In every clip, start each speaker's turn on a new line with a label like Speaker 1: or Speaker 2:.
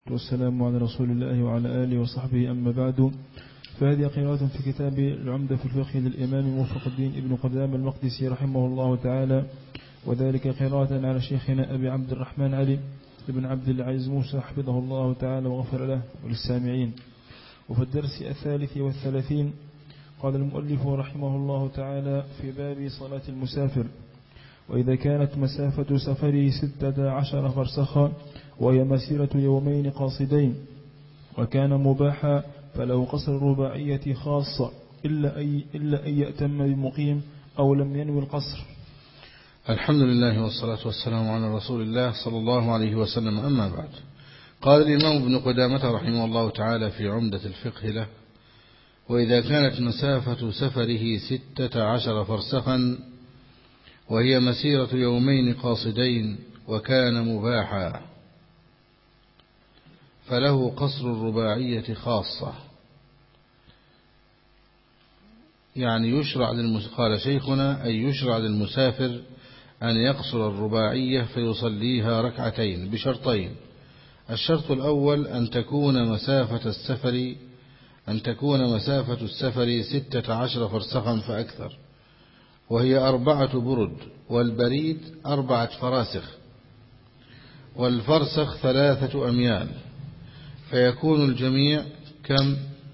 Speaker 1: والسلام على رسول الله وعلى آله وصحبه، أما بعد، فهذه قراءة في كتاب العمدة في الفقه للإمام موفق الدين ابن قدامة المقدسي رحمه الله تعالى، وذلك قراءة على شيخنا أبي عبد الرحمن علي بن عبد العزيز موسى حفظه الله تعالى وغفر له وللسامعين. وفي الدرس 33 قال المؤلف رحمه الله تعالى في باب صلاة المسافر: وإذا كانت مسافة سفره 16 فرسخا وهي مسيرة يومين قاصدين وكان مباحا فله قصر الرباعية خاصة إلا أن يأتم بمقيم أو لم ينوي القصر.
Speaker 2: الحمد لله والصلاة والسلام على رسول الله صلى الله عليه وسلم، أما بعد. قال الإمام ابن قدامة رحمه الله تعالى في عمدة الفقه له: وإذا كانت مسافة سفره 16 فرسخا وهي مسيرة يومين قاصدين وكان مباحا فله قصر الرباعية خاصة. يعني قال شيخنا أي يشرع للمسافر أن يقصر الرباعية فيصليها ركعتين بشرطين: الشرط الأول أن تكون مسافة السفر 16 فرسخا فأكثر، وهي 4 برد، والبريد 4 فراسخ، والفرسخ 3 أميال، فيكون الجميع كم؟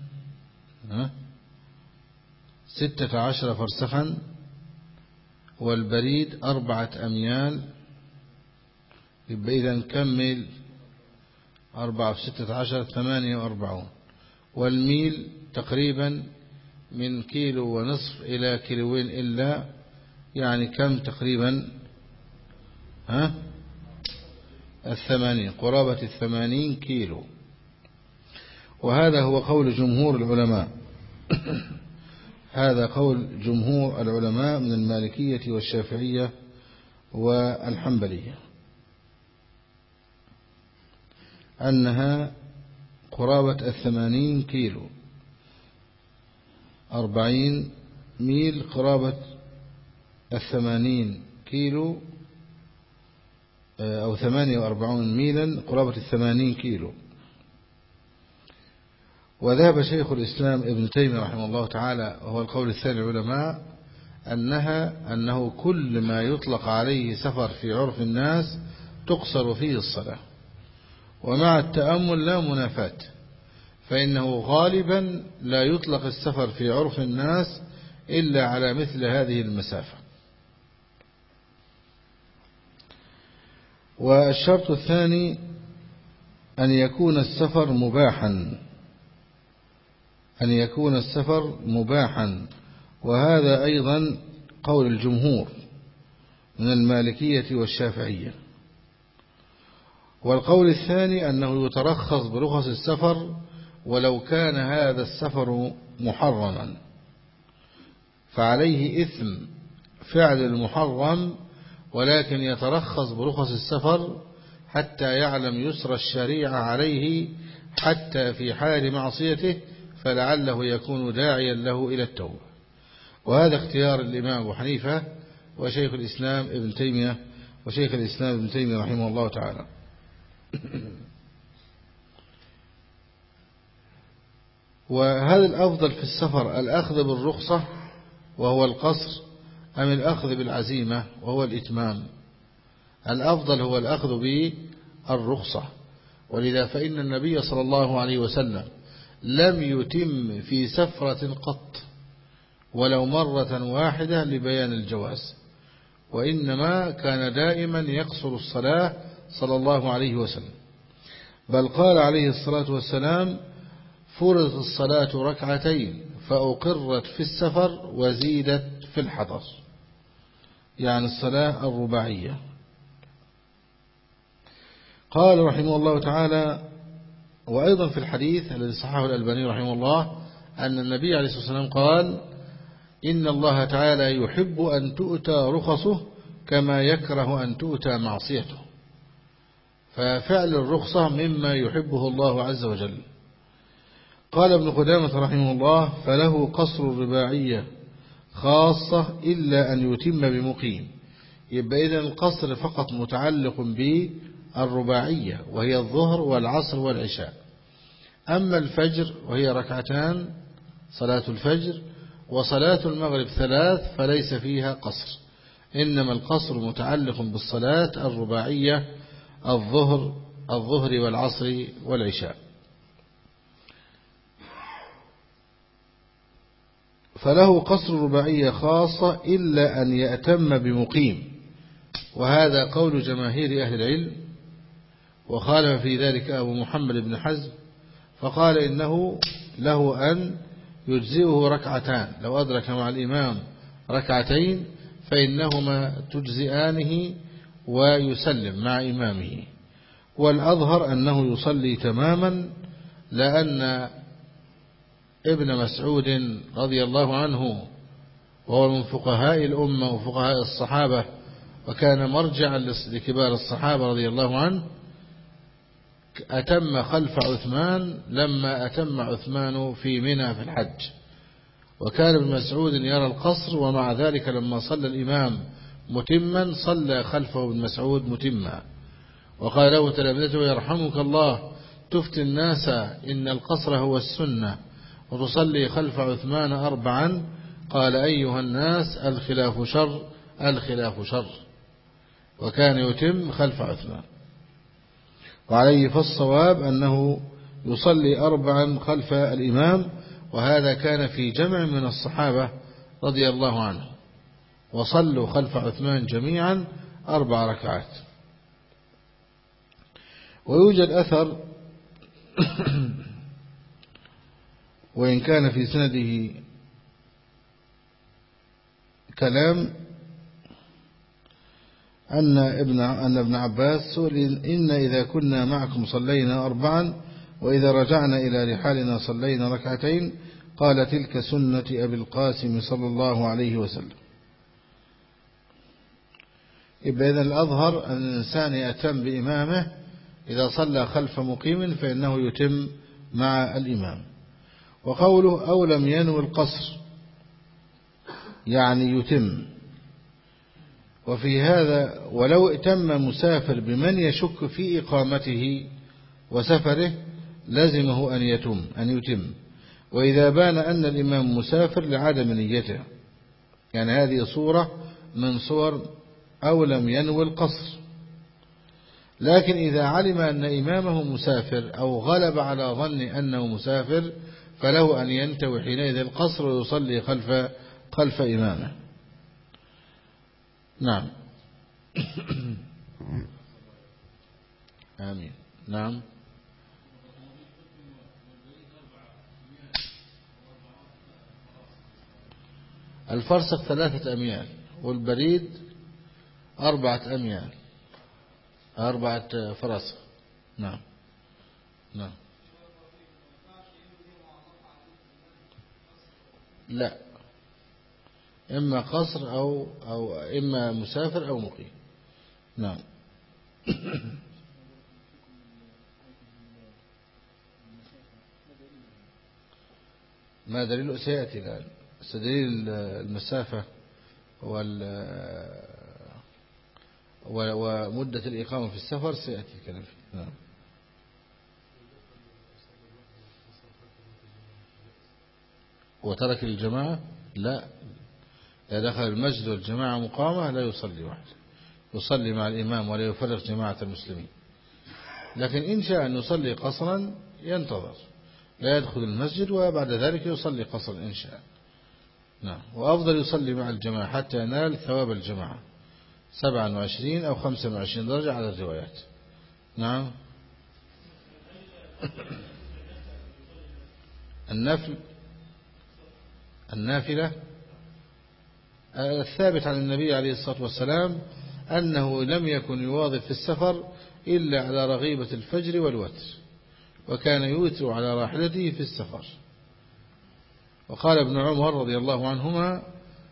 Speaker 2: 16 فرسخا، والبريد 4 أميال، يبقى إذا نكمل 4 في 16 48، والميل تقريبا من 1.5 كيلو إلى 2 كيلو إلا، يعني كم تقريبا؟ 80، قرابة 80 كيلو. وهذا هو قول جمهور العلماء هذا قول جمهور العلماء من المالكية والشافعية والحنبلية، أنها قرابة 80 كيلو، 40 ميل قرابة 80 كيلو، أو 48 ميلا قرابة 80 كيلو. وذهب شيخ الإسلام ابن تيمية رحمه الله تعالى، وهو القول الثاني العلماء، أنه كل ما يطلق عليه سفر في عرف الناس تقصر فيه الصلاة، ومع التأمل لا منافاة، فإنه غالبا لا يطلق السفر في عرف الناس إلا على مثل هذه المسافة. والشرط الثاني أن يكون السفر مباحا، وهذا أيضا قول الجمهور من المالكية والشافعية. والقول الثاني أنه يترخص برخص السفر ولو كان هذا السفر محرما، فعليه إثم فعل المحرم، ولكن يترخص برخص السفر حتى يعلم يسر الشريعة عليه حتى في حال معصيته، فلعله يكون داعيا له إلى التوبة. وهذا اختيار الإمام أبو حنيفة وشيخ الإسلام ابن تيمية رحمه الله تعالى. وهذا الأفضل في السفر الأخذ بالرخصة وهو القصر، أم الأخذ بالعزيمة وهو الإتمام؟ الأفضل هو الأخذ بالرخصة، ولذا فإن النبي صلى الله عليه وسلم لم يتم في سفرة قط ولو مرة واحدة لبيان الجواز، وإنما كان دائما يقصر الصلاة صلى الله عليه وسلم، بل قال عليه الصلاة والسلام: فرضت الصلاة ركعتين فأقرت في السفر وزيدت في الحضر، يعني الصلاة الرباعية. قال رحمه الله تعالى: وأيضا في الحديث الذي صححه الألباني رحمه الله أن النبي عليه الصلاة والسلام قال: إن الله تعالى يحب أن تؤتى رخصه كما يكره أن تؤتى معصيته، ففعل الرخصة مما يحبه الله عز وجل. قال ابن قدامة رحمه الله: فله قصر الرباعية خاصة إلا أن يتم بمقيم. يبقى إذن القصر فقط متعلق الرباعية وهي الظهر والعصر والعشاء. أما الفجر وهي ركعتان صلاة الفجر وصلاة المغرب 3 فليس فيها قصر، إنما القصر متعلق بالصلاة الرباعية الظهر والعصر والعشاء. فله قصر رباعية خاصة إلا أن يأتم بمقيم، وهذا قول جماهير أهل العلم، وخالف في ذلك أبو محمد بن حزم فقال إنه له أن يجزئه ركعتان، لو أدرك مع الإمام ركعتين فإنهما تجزئانه ويسلم مع إمامه. والأظهر أنه يصلي تماما، لأن ابن مسعود رضي الله عنه وهو من فقهاء الأمة وفقهاء الصحابة وكان مرجعا لكبار الصحابة رضي الله عنه، أتم خلف عثمان لما أتم عثمان في منى في الحج، وكان ابن مسعود يرى القصر، ومع ذلك لما صلى الإمام متما صلى خلفه ابن مسعود متما، وقال له تلامذته يرحمك الله تفتي الناس إن القصر هو السنة وتصلي خلف عثمان 4، قال أيها الناس الخلاف شر الخلاف شر، وكان يتم خلف عثمان. وعليه فالصواب أنه يصلي 4 خلف الإمام، وهذا كان في جمع من الصحابة رضي الله عنه، وصلوا خلف عثمان جميعا 4 ركعات. ويوجد أثر وإن كان في سنده كلام أن ابن عباس سئل إن إذا كنا معكم صلينا 4 وإذا رجعنا إلى رحالنا صلينا 2 ركعتين، قال تلك سنة أبي القاسم صلى الله عليه وسلم. يبقى إذن الأظهر أن الإنسان يأتم بإمامه، إذا صلى خلف مقيم فإنه يتم مع الإمام. وقوله أو لم ينوي القصر يعني يتم. وفي هذا ولو ائتم مسافر بمن يشك في إقامته وسفره لزمه أن يتم، وإذا بان أن الإمام مسافر لعدم نيته، يعني هذه صورة من صور أو لم ينوي القصر. لكن إذا علم أن إمامه مسافر أو غلب على ظن أنه مسافر فله أن ينتوي حينئذ القصر ويصلي خلف إمامه. نعم. آمين. نعم. الفرسخ 3 أميال والبريد 4 أميال، 4 فراسخ. نعم. نعم. لا، إما قصر أو إما مسافر أو مقيم. نعم. ما دليل سيأتي الآن. دليل المسافة ومدة الإقامة في السفر سيأتي الكلام فيه. نعم. وترك الجماعة لا، إذا دخل المسجد والجماعة مقامة لا يصلي وحده، يصلي مع الإمام ولا يفرق جماعة المسلمين. لكن إن شاء أن يصلي قصرا ينتظر، لا يدخل المسجد وبعد ذلك يصلي قصرا إن شاء. نعم. وأفضل يصلي مع الجماعة حتى ينال ثواب الجماعة 27 أو 25 درجة على الروايات. نعم. النافلة الثابت عن النبي عليه الصلاة والسلام أنه لم يكن يواظب في السفر إلا على رغيبة الفجر والوتر، وكان يوتر على راحلته في السفر. وقال ابن عمر رضي الله عنهما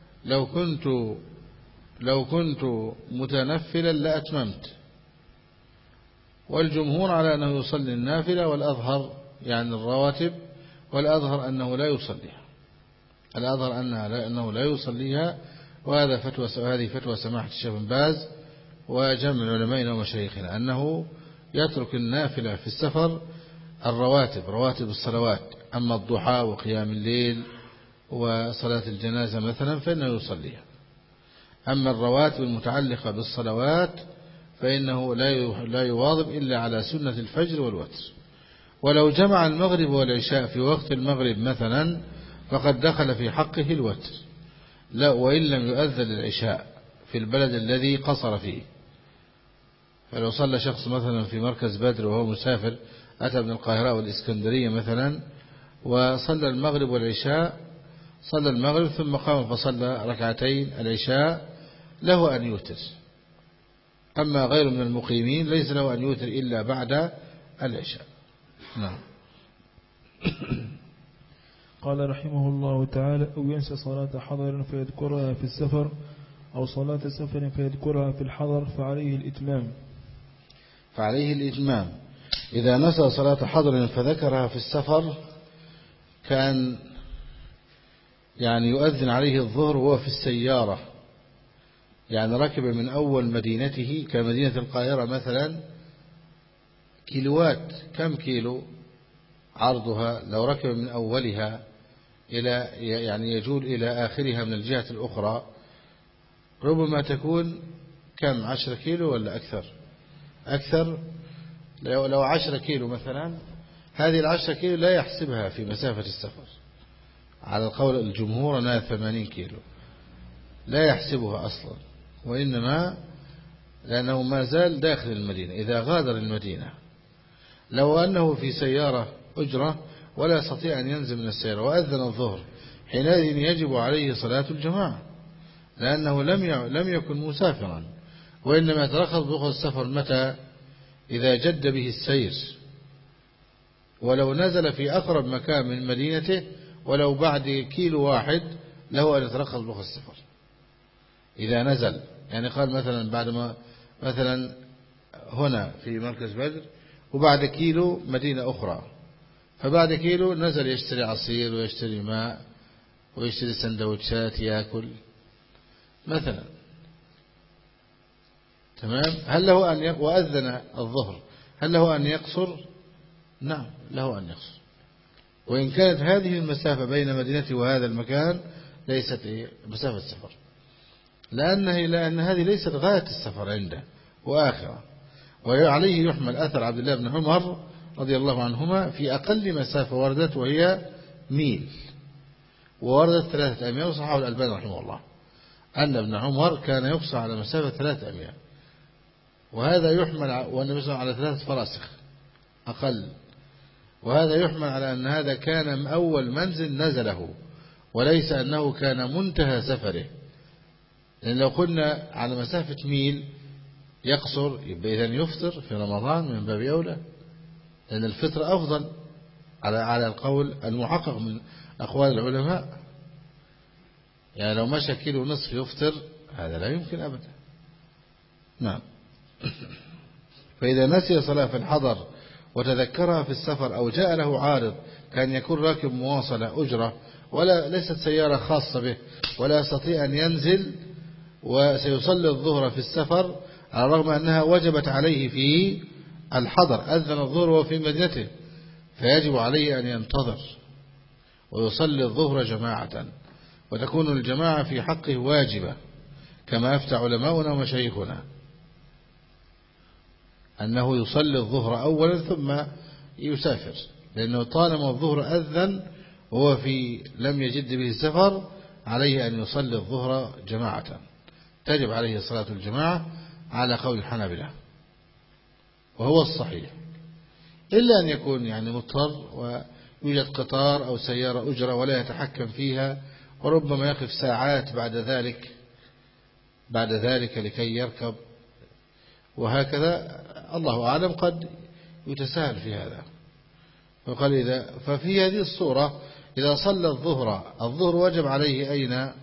Speaker 2: لو كنت متنفلا لأتممت. والجمهور على أنه يصلي النافلة، والأظهر يعني الرواتب، والأظهر أنه لا يصليها، الأظهر أنه لا يصليها. وهذه فتوى سماحة الشيخ بن باز وجمع علمائنا ومشايخنا أنه يترك النافلة في السفر الرواتب، رواتب الصلوات، أما الضحى وقيام الليل وصلاة الجنازة مثلا فإنه يصليها. أما الرواتب المتعلقة بالصلوات فإنه لا يواظب إلا على سنة الفجر والوتر. ولو جمع المغرب والعشاء في وقت المغرب مثلا فقد دخل في حقه الوتر، لا وإن لم يؤذن العشاء في البلد الذي قصر فيه. فلو صلى شخص مثلا في مركز بدر وهو مسافر، أتى من القاهرة والإسكندرية مثلا وصلى المغرب والعشاء، صلى المغرب ثم قام فصلى ركعتين العشاء، له أن يوتر. أما غير من المقيمين ليس له أن يوتر إلا بعد العشاء. نعم.
Speaker 1: قال رحمه الله تعالى: أو ينسى صلاة حضر فيذكرها في السفر، أو صلاة سفر فيذكرها في الحضر فعليه الإتمام.
Speaker 2: فعليه الإتمام. إذا نسى صلاة حضر فذكرها في السفر كان يعني يؤذن عليه الظهر وهو في السيارة، يعني ركب من أول مدينته كمدينة القاهرة مثلا كيلوات، كم كيلو عرضها، لو ركب من أولها إلى يعني يجول إلى آخرها من الجهة الأخرى ربما تكون كم 10 كيلو ولا أكثر. لو 10 كيلو مثلا، هذه 10 كيلو لا يحسبها في مسافة السفر على القول الجمهور أنها 80 كيلو، لا يحسبها أصلا، وإنما لأنه ما زال داخل المدينة. إذا غادر المدينة لو أنه في سيارة أجرة ولا يستطيع أن ينزل من السيارة وأذن الظهر، حينئذ يجب عليه صلاة الجماعة، لأنه لم يكن مسافرا، وإنما يترخص برخص السفر متى؟ إذا جد به السير، ولو نزل في أقرب مكان من مدينته ولو بعد كيلو واحد له أن يترخص برخص السفر. إذا نزل يعني قال مثلا بعد ما مثلا هنا في مركز بدر وبعد كيلو مدينة أخرى، فبعد كيلو نزل يشتري عصير ويشتري ماء ويشتري سندوتشات يأكل مثلا، تمام. هل له أن وأذن الظهر، هل له أن يقصر؟ نعم له أن يقصر، وإن كانت هذه المسافة بين مدينته وهذا المكان ليست مسافة سفر، لأن هذه ليست غاية السفر عنده وآخرة. وعليه يحمل أثر عبد الله بن عمر رضي الله عنهما في أقل مسافة وردت وهي ميل، ووردت 3 أميال، وصححه الألباني رحمه الله أن ابن عمر كان يقصر على مسافة 3 أميال، وهذا يحمل والنبي صلى الله عليه وسلم على 3 فراسخ أقل، وهذا يحمل على أن هذا كان أول منزل نزله وليس أنه كان منتهى سفره. لأن لو قلنا على مسافة ميل يقصر يبقى إذن يفطر في رمضان من باب أولى، لأن الفطر أفضل على القول المحقق من أقوال العلماء. يعني لو مشى كيلو ونصف يفطر هذا لا يمكن أبدا. نعم. فإذا نسي صلاة في الحضر وتذكرها في السفر أو جاء له عارض كان يكون راكب مواصلة أجرة ولا ليست سيارة خاصة به ولا يستطيع أن ينزل وسيصلي الظهر في السفر على الرغم أنها وجبت عليه في الحضر، أذن الظهر وهو في مدينته، فيجب عليه أن ينتظر ويصلي الظهر جماعة، وتكون الجماعة في حقه واجبة كما أفتى علماؤنا ومشايخنا أنه يصلي الظهر أولا ثم يسافر، لأنه طالما الظهر أذن وهو لم يجد به السفر عليه أن يصلي الظهر جماعة، تجب عليه صلاة الجماعة على قول الحنابلة وهو الصحيح، إلا أن يكون يعني مضطر ويوجد قطار أو سيارة أجرة ولا يتحكم فيها وربما يقف ساعات بعد ذلك لكي يركب، وهكذا الله أعلم قد يتساهل في هذا. وقال ففي هذه الصورة إذا صلى الظهر وجب عليه أين؟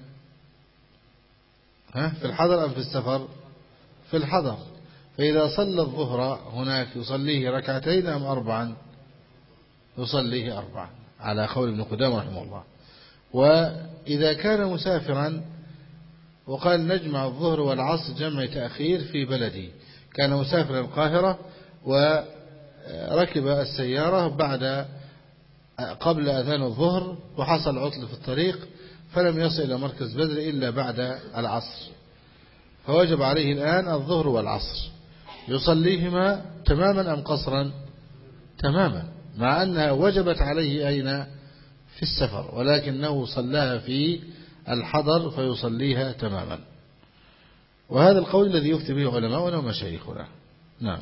Speaker 2: في الحضر أم في السفر؟ في الحضر. فإذا صلى الظهر هناك يصليه 2 أم 4؟ يصليه 4 على قول ابن قدامة رحمه الله. وإذا كان مسافرا وقال نجمع الظهر والعصر جمع تأخير في بلدي. كان مسافر القاهرة وركب السيارة قبل أذان الظهر، وحصل عطل في الطريق فلم يصل إلى مركز بدر إلا بعد العصر، فوجب عليه الآن الظهر والعصر. يصليهما تماما أم قصرا؟ تماما، مع أنها وجبت عليه أين؟ في السفر، ولكنه صلاها في الحضر فيصليها تماما. وهذا القول الذي يفتي به علماؤنا ومشايخنا. نعم.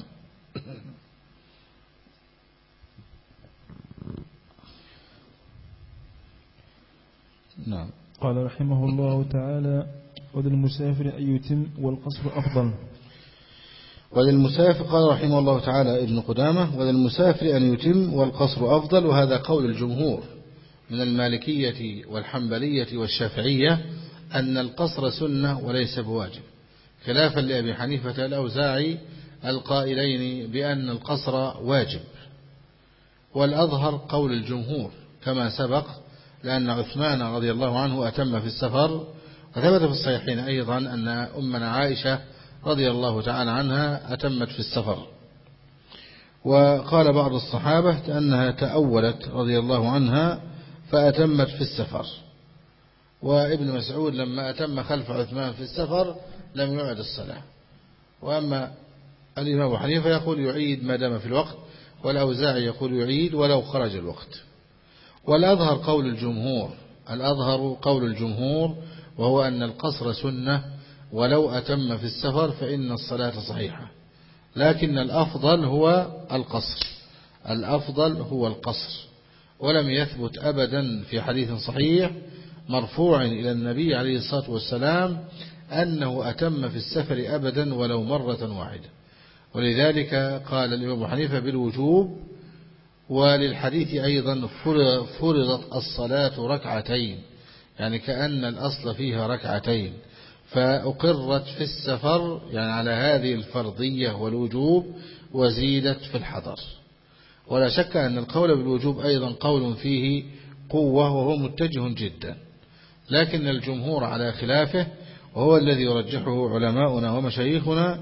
Speaker 2: نعم.
Speaker 1: قال رحمه الله تعالى: وللمسافر أن يتم والقصر أفضل.
Speaker 2: وللمسافر، قال رحمه الله تعالى ابن قدامة: وللمسافر أن يتم والقصر أفضل. وهذا قول الجمهور من المالكية والحنبلية والشافعية أن القصر سنة وليس بواجب، خلافا لأبي حنيفة الأوزاعي القائلين بأن القصر واجب. والأظهر قول الجمهور كما سبق، لأن عثمان رضي الله عنه أتم في السفر، وثبت في الصحيحين أيضا أن أمنا عائشة رضي الله تعالى عنها أتمت في السفر. وقال بعض الصحابة أنها تأولت رضي الله عنها فأتمت في السفر. وابن مسعود لما أتم خلف عثمان في السفر لم يعد الصلاة. وأما الإمام أبو حنيفة يقول يعيد ما دام في الوقت، والأوزاعي يقول يعيد ولو خرج الوقت. والأظهر قول الجمهور، الأظهر قول الجمهور، وهو أن القصر سنة ولو أتم في السفر فإن الصلاة صحيحة، لكن الأفضل هو القصر، الأفضل هو القصر. ولم يثبت أبدا في حديث صحيح مرفوع إلى النبي عليه الصلاة والسلام أنه أتم في السفر أبدا ولو مرة واحدة. ولذلك قال الإمام أبو حنيفة بالوجوب. وللحديث أيضا فرضت الصلاة ركعتين، يعني كأن الأصل فيها ركعتين، فأقرت في السفر يعني على هذه الفرضية والوجوب، وزيدت في الحضر. ولا شك أن القول بالوجوب أيضا قول فيه قوة وهو متجه جدا، لكن الجمهور على خلافه، وهو الذي يرجحه علماؤنا ومشايخنا،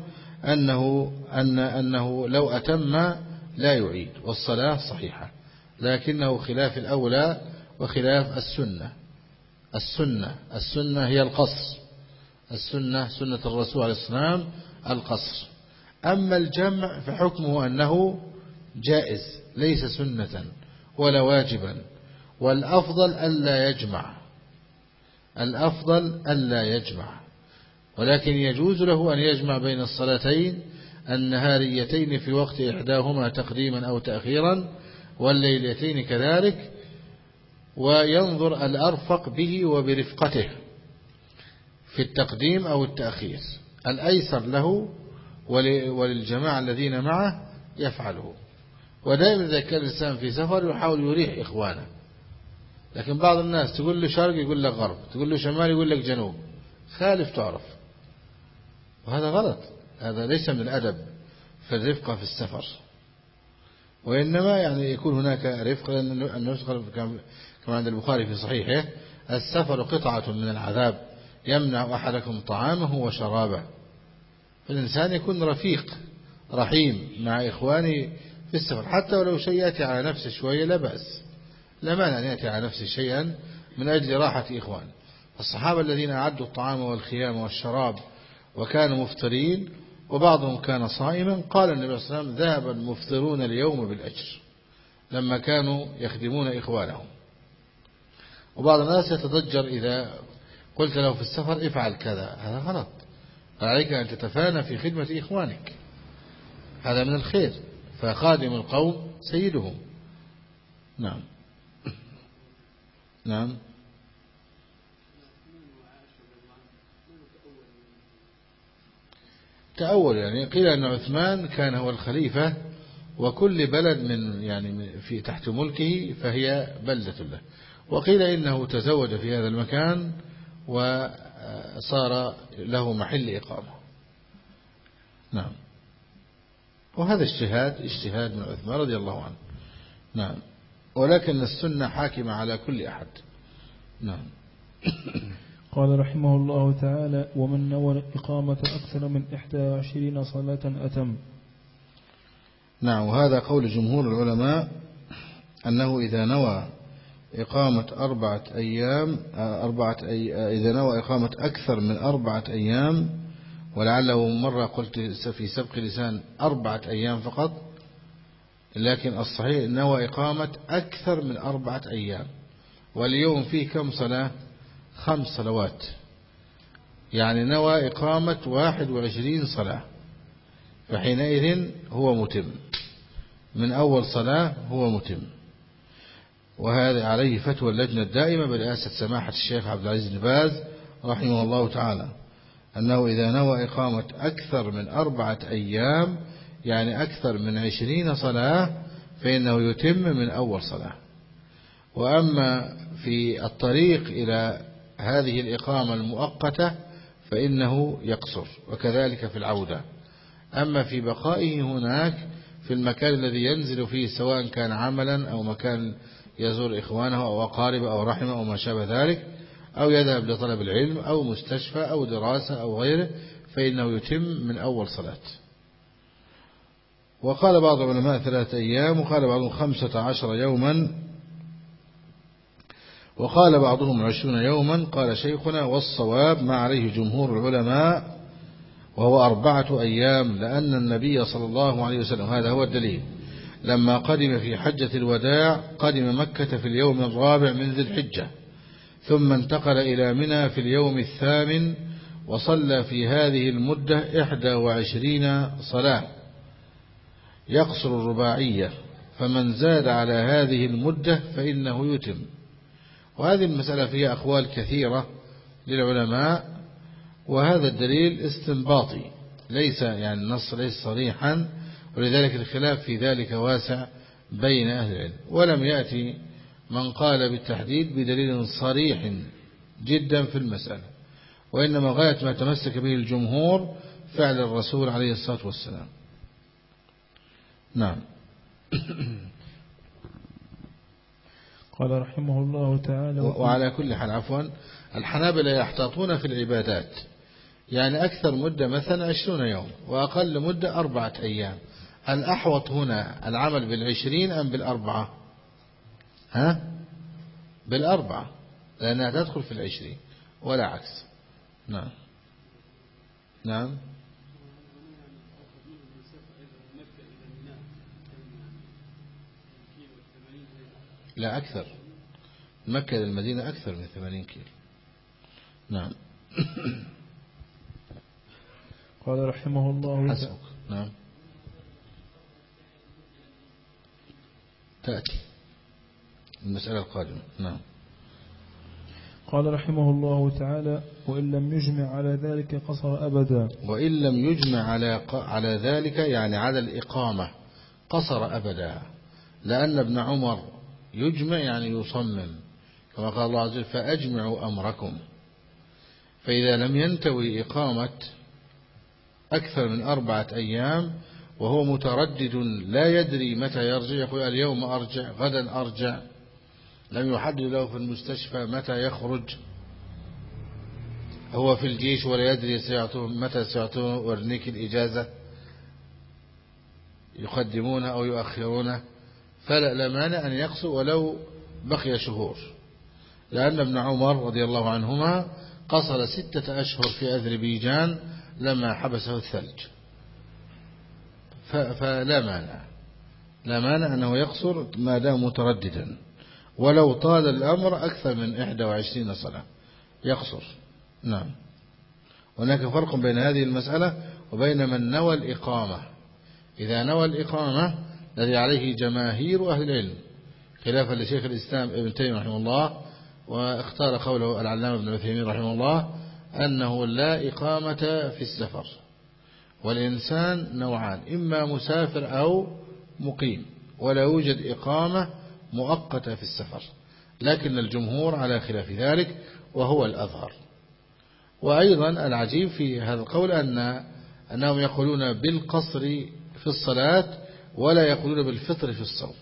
Speaker 2: أنه لو أتم لا يعيد والصلاة صحيحة، لكنه خلاف الأولى وخلاف السنة. السنة هي القصر، السنة سنة الرسول عليه السلام القصر. أما الجمع فحكمه أنه جائز ليس سنة ولا واجبا، والأفضل ألا يجمع، الأفضل ألا يجمع، ولكن يجوز له أن يجمع بين الصلاتين النهاريتين في وقت إحداهما تقديما أو تأخيرا، والليلتين كذلك، وينظر الأرفق به وبرفقته في التقديم أو التأخير، الأيسر له وللجماعة الذين معه يفعله. ودائما إذا كان الإنسان في سفر يحاول يريح إخوانه، لكن بعض الناس تقول له شرق يقول لك غرب، تقول له شمال يقول لك جنوب، خالف تعرف، وهذا غلط. هذا ليس من الأدب في الرفقة في السفر، وإنما يعني يكون هناك رفق، لأن كما عند البخاري في صحيحه: السفر قطعة من العذاب يمنع أحدكم طعامه وشرابه. فالإنسان يكون رفيق رحيم مع إخوانه في السفر، حتى ولو شيء يأتي على نفسه شوية لا بأس، لا مانع أن يأتي على نفسه شيئا من أجل راحة إخوان. الصحابة الذين أعدوا الطعام والخيام والشراب وكانوا مفطرين وبعضهم كان صائما، قال النبي صلى الله عليه وسلم: ذهب المفطرون اليوم بالأجر، لما كانوا يخدمون إخوانهم. وبعض الناس يتضجر إذا قلت له في السفر افعل كذا، هذا غلط، عليك أن تتفانى في خدمة إخوانك، هذا من الخير، فخادم القوم سيدهم. نعم. نعم. تأول، يعني قيل أن عثمان كان هو الخليفة، وكل بلد من في تحت ملكه فهي بلدة له، وقيل إنه تزوج في هذا المكان وصار له محل إقامة. نعم. وهذا اجتهاد من عثمان رضي الله عنه. نعم. ولكن السنة حاكمة على كل أحد. نعم.
Speaker 1: قال رحمه الله تعالى: ومن نوى إقامة أكثر من 21 صلاة أتم.
Speaker 2: نعم، وهذا قول جمهور العلماء أنه إذا نوى إقامة إذا نوى إقامة أكثر من 4 أيام، ولعله مرة قلت في سبق لسان 4 أيام فقط، لكن الصحيح نوى إقامة أكثر من 4 أيام. واليوم فيه كم صلاة؟ 5 صلوات، يعني نوى إقامة 21 صلاة، فحينئذ هو متم من أول صلاة، هو متم. وهذا عليه فتوى اللجنة الدائمة برئاسة سماحة الشيخ عبد العزيز بن باز رحمه الله تعالى، أنه إذا نوى إقامة أكثر من 4 أيام، يعني أكثر من 20 صلاة، فإنه يتم من أول صلاة. وأما في الطريق إلى هذه الإقامة المؤقتة فإنه يقصر، وكذلك في العودة. أما في بقائه هناك في المكان الذي ينزل فيه، سواء كان عملا أو مكان يزور إخوانه أو أقاربه أو رحمه أو ما شابه ذلك، أو يذهب لطلب العلم أو مستشفى أو دراسة أو غيره، فإنه يتم من أول صلاة. وقال بعض العلماء 3 أيام، وقال بعضهم 15 يوما، وقال بعضهم 20 يوما. قال شيخنا: والصواب ما عليه جمهور العلماء وهو 4 أيام، لأن النبي صلى الله عليه وسلم، هذا هو الدليل، لما قدم في حجة الوداع قدم مكة في اليوم 4 من ذي الحجة، ثم انتقل إلى منى في اليوم 8، وصلى في هذه المدة 21 صلاة يقصر الرباعية، فمن زاد على هذه المدة فإنه يتم. وهذه المسألة فيها أقوال كثيرة للعلماء، وهذا الدليل استنباطي، ليس يعني النص ليس صريحا، ولذلك الخلاف في ذلك واسع بين أهل العلم. ولم يأتي من قال بالتحديد بدليل صريح جدا في المسألة، وإنما غاية ما تمسك به الجمهور فعل الرسول عليه الصلاة والسلام. نعم.
Speaker 1: قال رحمه الله تعالى:
Speaker 2: وعلى كل حال، عفوا، الحنابلة يحتاطون في العبادات، يعني أكثر مدة مثلا 20 يوم، وأقل مدة 4 أيام. الأحوط هنا العمل بال20 أم بال4؟ بال4، لأنها تدخل في 20 ولا عكس. نعم. نعم. لا، أكثر. مكة للمدينة أكثر من 80 كيلو. نعم.
Speaker 1: قال رحمه الله
Speaker 2: حسبك. نعم. تأتي المسألة القادمة. نعم.
Speaker 1: قال رحمه الله تعالى: وإن لم يجمع على ذلك قصر أبدا.
Speaker 2: وإن لم يجمع على ذلك، يعني على الإقامة، قصر أبدا، لأن ابن عمر يجمع يعني يصمم، كما قال الله عز وجل: فأجمعوا أمركم. فإذا لم ينتوي إقامة أكثر من 4 أيام وهو متردد لا يدري متى يرجع، يقول اليوم أرجع، غدا أرجع، لم يحدد له في المستشفى متى يخرج، هو في الجيش ولا يدري متى سيعطونه ورنيك الإجازة، يقدمونه أو يؤخرونه، فلا مانع أن يقصر ولو بقي شهور، لأن ابن عمر رضي الله عنهما قصر 6 أشهر في أذربيجان لما حبسه الثلج، فلا مانع، لا مانع أنه يقصر ما دام مترددا، ولو طال الأمر أكثر من 21 صلاة يقصر. نعم. هناك فرق بين هذه المسألة وبين من نوى الإقامة. إذا نوى الإقامة الذي عليه جماهير أهل العلم، خلافا لشيخ الإسلام ابن تيمية رحمه الله، واختار قوله العلامة ابن عثيمين رحمه الله أنه لا إقامة في السفر، والإنسان نوعان: إما مسافر أو مقيم، ولا يوجد إقامة مؤقتة في السفر، لكن الجمهور على خلاف ذلك وهو الأظهر. وأيضا العجيب في هذا القول أنهم يقولون بالقصر في الصلاة ولا يقولون بالفطر في الصوم،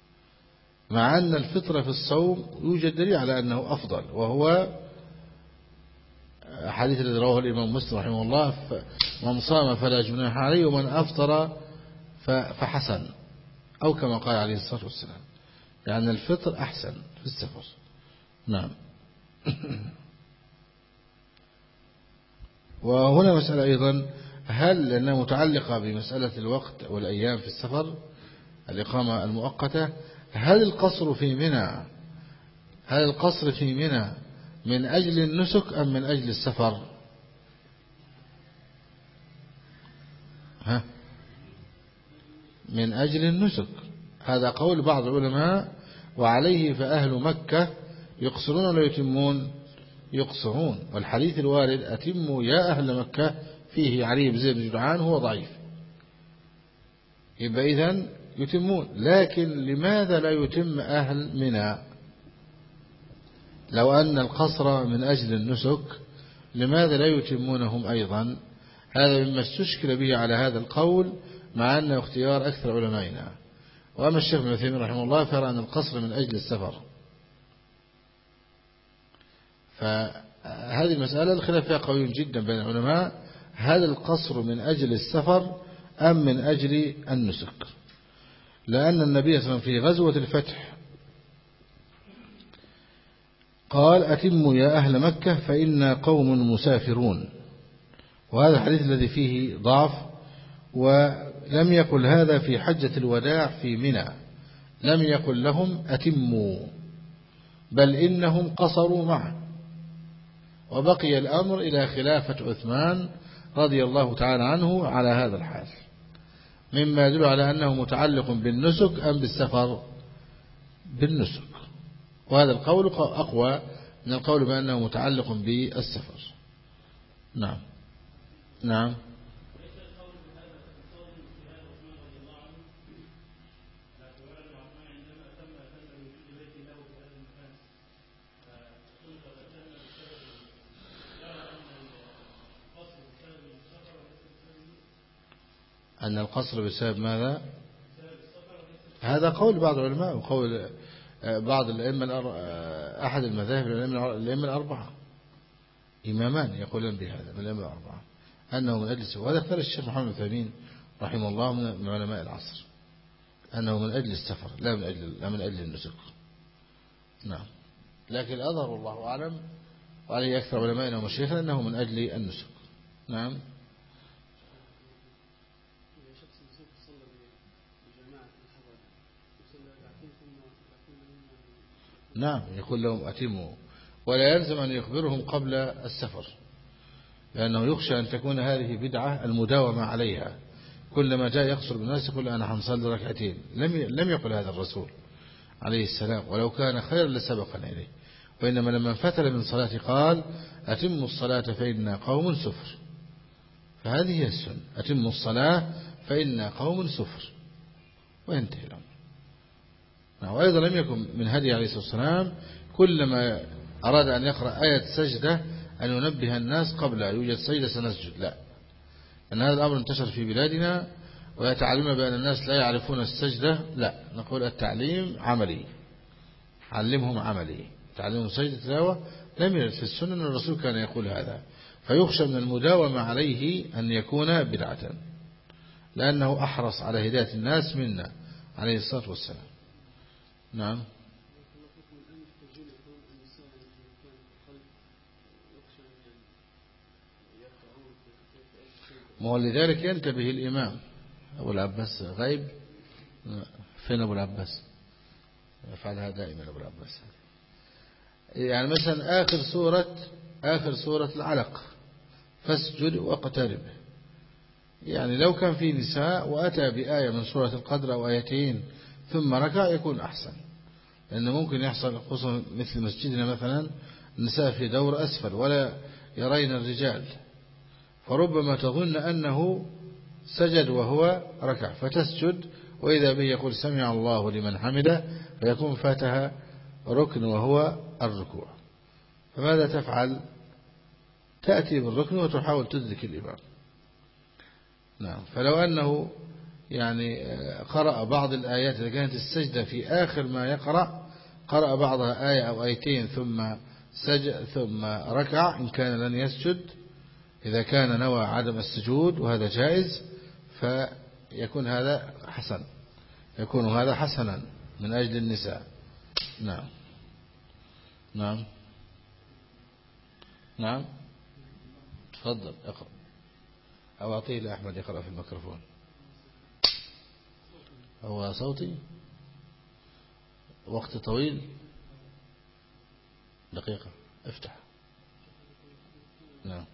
Speaker 2: مع أن الفطر في الصوم يوجد دليل على أنه أفضل، وهو الحديث الذي رواه الإمام مسلم رحمه الله من صام فلا جناح عليه ومن أفطر فحسن، أو كما قال عليه الصلاة والسلام، يعني الفطر أحسن في السفر. نعم. وهنا مسألة أيضا، هل لأنها متعلقة بمسألة الوقت والأيام في السفر، الإقامة المؤقتة، هل القصر في منى من أجل النسك أم من أجل السفر؟ من أجل النسك، هذا قول بعض العلماء، وعليه فأهل مكة يقصرون ولا يتمون؟ يقصرون. والحديث الوارد أتموا يا أهل مكة فيه علي بن زيد بن جدعان هو ضعيف، يبقى إذن يتمون. لكن لماذا لا يتم أهل منى؟ لو أن القصر من أجل النسك لماذا لا يتمونهم أيضا؟ هذا مما استشكل به على هذا القول، مع أنه اختيار أكثر علمائنا. وأما الشيخ ابن عثيمين رحمه الله فيرى أن القصر من أجل السفر. فهذه المسألة الخلاف فيها قوي جدا بين العلماء، هل القصر من أجل السفر أم من أجل النسك؟ لأن النبي صلى الله عليه وسلم في غزوة الفتح قال أتموا يا أهل مكة فإنا قوم مسافرون، وهذا الحديث الذي فيه ضعف. ولم يقل هذا في حجة الوداع في منى، لم يقل لهم أتموا، بل إنهم قصروا معه، وبقي الأمر إلى خلافة عثمان رضي الله تعالى عنه على هذا الحال، مما يدل على أنه متعلق بالنسك أم بالسفر؟ بالنسك. وهذا القول أقوى من القول بأنه متعلق بالسفر. نعم. نعم. أن القصر بسبب ماذا؟ هذا قول بعض العلماء وقول بعض الأئمة، أحد المذاهب الأئمة الأربعة، إمامان يقولون بهذا من الأئمة الأربعة أنه من أجل السفر. وهذا اختار الشيخ محمد بن عثيمين رحمه الله من علماء العصر، أنه من أجل السفر لا من أجل النسك. نعم. لكن الأظهر والله أعلم وعليه أكثر علمائنا ومشايخنا أنه من أجل النسك. نعم. نعم، يقول لهم أتموا، ولا يلزم أن يخبرهم قبل السفر، لأنه يخشى أن تكون هذه بدعة المداومة عليها، كلما جاء يقصر بالناس يقول أنا هنصلي ركعتين. لم يقل هذا الرسول عليه السلام، ولو كان خيرا لسبقنا إليه، وإنما لما انفتل من صلاة قال أتموا الصلاة فإنا قوم سفر، فهذه هي السنة، أتموا الصلاة فإنا قوم سفر، وينتهي الأمر. وأيضا لم يكن من هدي عليه الصلاة والسلام كلما أراد أن يقرأ آية سجدة أن ينبه الناس قبل يوجد سجدة سنسجد، لا، أن هذا الأمر انتشر في بلادنا ويتعلمون بأن الناس لا يعرفون السجدة، لا، نقول التعليم عملي، علمهم عملي، تعلمهم سجدة تلاوة. لم يرد في السنة أن الرسول كان يقول هذا، فيخشى من المداومة عليه أن يكون بدعة، لأنه أحرص على هداية الناس منا عليه الصلاة والسلام. نعم. ولذلك ينتبه الإمام أبو العباس غيب. فين أبو العباس؟ يفعلها دائما أبو العباس. يعني مثلا آخر سورة العلق فاسجد واقترب، يعني لو كان في نساء وأتى بآية من سورة القدر أو آيتين ثم ركع يكون أحسن، لأنه ممكن يحصل خصوصا مثل مسجدنا مثلا النساء في دور أسفل ولا يرين الرجال، فربما تظن أنه سجد وهو ركع فتسجد وإذا به يقول سمع الله لمن حمده، فيكون فاتها ركن وهو الركوع، فماذا تفعل؟ تأتي بالركن وتحاول تدرك الإمام. نعم. فلو أنه يعني قرأ بعض الآيات إذا كانت السجدة في آخر ما يقرأ، قرأ بعضها آية أو آيتين ثم سجد ثم ركع إن كان لن يسجد، إذا كان نوى عدم السجود وهذا جائز فيكون هذا حسن، يكون هذا حسنا من أجل النساء. نعم نعم نعم. تفضل اقرأ، أو أعطيه لأحمد يقرأ في الميكروفون. هو صوتي وقت طويل، دقيقة افتح. نعم.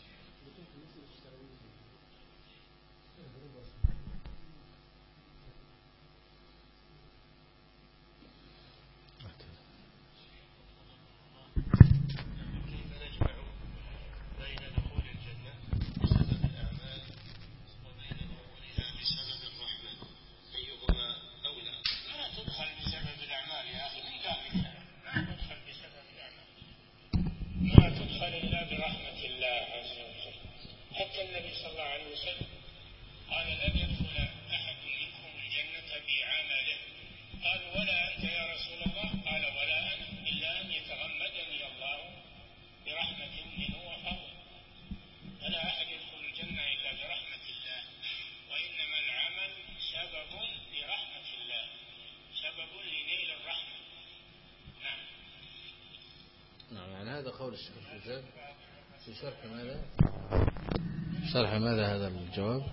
Speaker 2: هذا قول الشيخ الفوزان في شرح ماذا؟ شرح ماذا هذا الجواب؟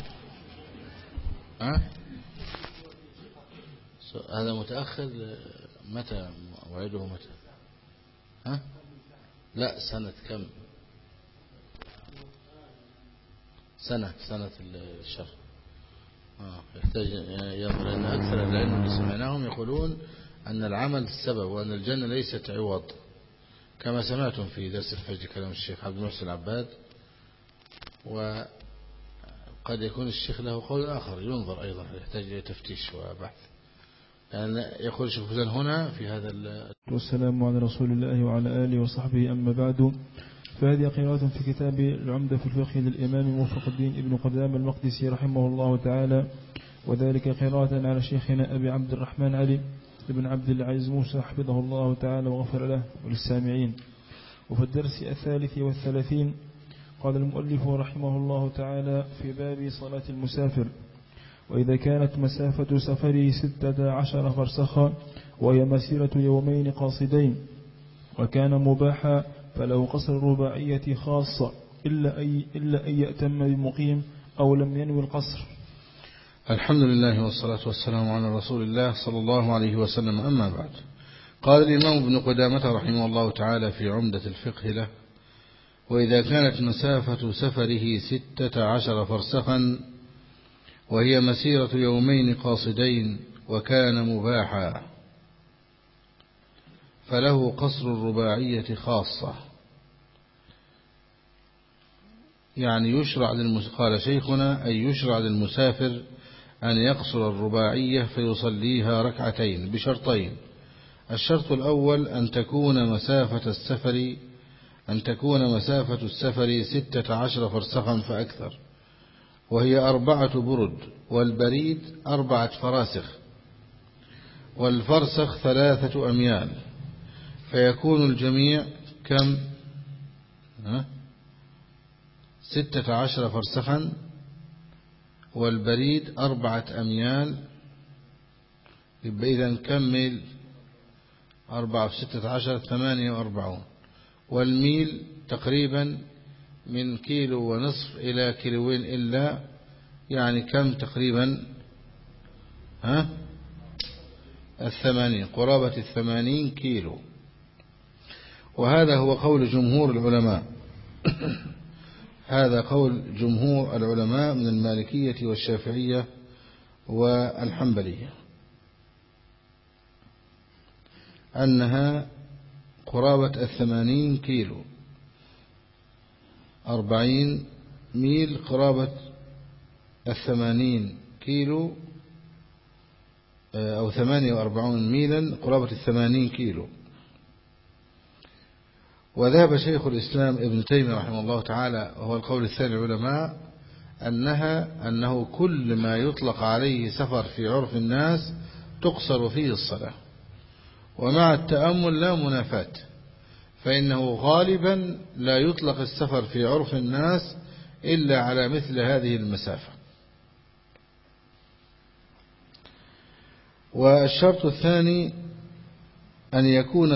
Speaker 2: هذا متأخر. متى موعده؟ متى؟ لا، سنة كم؟ سنة الشرح. يحتاج ينظر، أن أكثر العلم اللي سمعناهم يقولون أن العمل السبب وأن الجنة ليست عوض، كما سمعتم في درس الفجر كلام الشيخ عبد المحسن العباد. وقد يكون الشيخ له قول آخر ينظر أيضا، يحتاج إلى تفتيش وبحث. يعني يقول الشيخ فوزان هنا في هذا
Speaker 1: والسلام على رسول الله وعلى آله وصحبه، أما بعد، فهذه قراءة في كتاب العمدة في الفقه للإمام موفق الدين ابن قدامة المقدسي رحمه الله تعالى، وذلك قراءة على شيخنا أبي عبد الرحمن علي بن عبد العزيز موسى حفظه الله تعالى وغفر له وللسامعين. وفي الدرس 33 قال المؤلف رحمه الله تعالى في باب صلاة المسافر: وإذا كانت مسافة سفره 16 فرسخا وهي مسيرة يومين قاصدين وكان مباحا فله قصر الرباعية خاصة إلا أن يأتم بمقيم أو لم ينوي القصر.
Speaker 2: الحمد لله والصلاة والسلام على رسول الله صلى الله عليه وسلم، أما بعد. قال الإمام ابن قدامة رحمه الله تعالى في عمدة الفقه له: وإذا كانت مسافة سفره 16 فرسخا وهي مسيرة يومين قاصدين وكان مباحا فله قصر الرباعية خاصة. يعني قال شيخنا أي يشرع للمسافر أن يقصر الرباعية فيصليها ركعتين بشرطين: الشرط الأول أن تكون مسافة السفر 16 فرسخا فأكثر، وهي 4 برد، والبريد 4 فراسخ، والفرسخ 3 أميال، فيكون الجميع كم؟ 16 فرسخا، والبريد 4 أميال، يبقى إذن كمل 4 في 16 48، والميل تقريبا من 1.5 كيلو إلى 2 كيلو إلا، يعني كم تقريبا؟ 80، قرابة 80 كيلو. وهذا هو قول جمهور العلماء. هذا قول جمهور العلماء من المالكية والشافعية والحنبلية، أنها قرابة 80 كيلو، 40 ميل قرابة 80 كيلو، أو 48 ميلا قرابة 80 كيلو. وذهب شيخ الإسلام ابن تيمية رحمه الله تعالى، وهو القول الثاني العلماء، أنه كل ما يطلق عليه سفر في عرف الناس تقصر فيه الصلاة، ومع التأمل لا منافاة، فإنه غالبا لا يطلق السفر في عرف الناس إلا على مثل هذه المسافة. والشرط الثاني أن يكون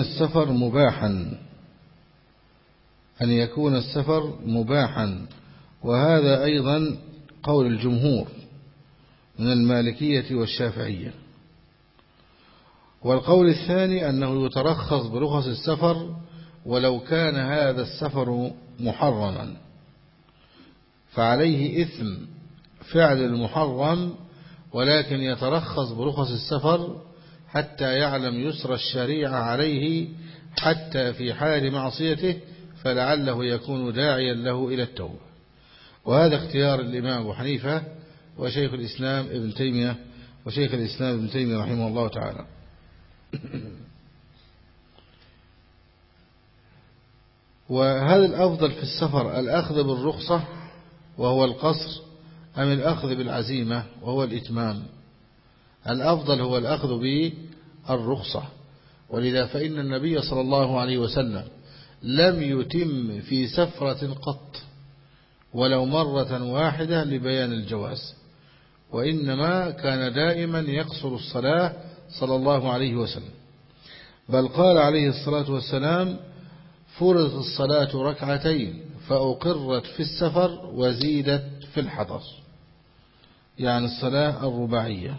Speaker 2: السفر مباحا، وهذا أيضا قول الجمهور من المالكية والشافعية. والقول الثاني أنه يترخص برخص السفر ولو كان هذا السفر محرما، فعليه إثم فعل المحرم، ولكن يترخص برخص السفر حتى يعلم يسر الشريعة عليه حتى في حال معصيته، فلعله يكون داعيا له إلى التوبة. وهذا اختيار الإمام أبو حنيفة وشيخ الإسلام ابن تيمية رحمه الله تعالى. وهذا الأفضل في السفر الأخذ بالرخصة وهو القصر، أم الأخذ بالعزيمة وهو الإتمام؟ الأفضل هو الأخذ بالرخصة، ولذا فإن النبي صلى الله عليه وسلم لم يتم في سفرة قط ولو مرة واحدة لبيان الجواز، وإنما كان دائما يقصر الصلاة صلى الله عليه وسلم، بل قال عليه الصلاة والسلام: فرضت الصلاة ركعتين فأقرت في السفر وزيدت في الحضر، يعني الصلاة الرباعية.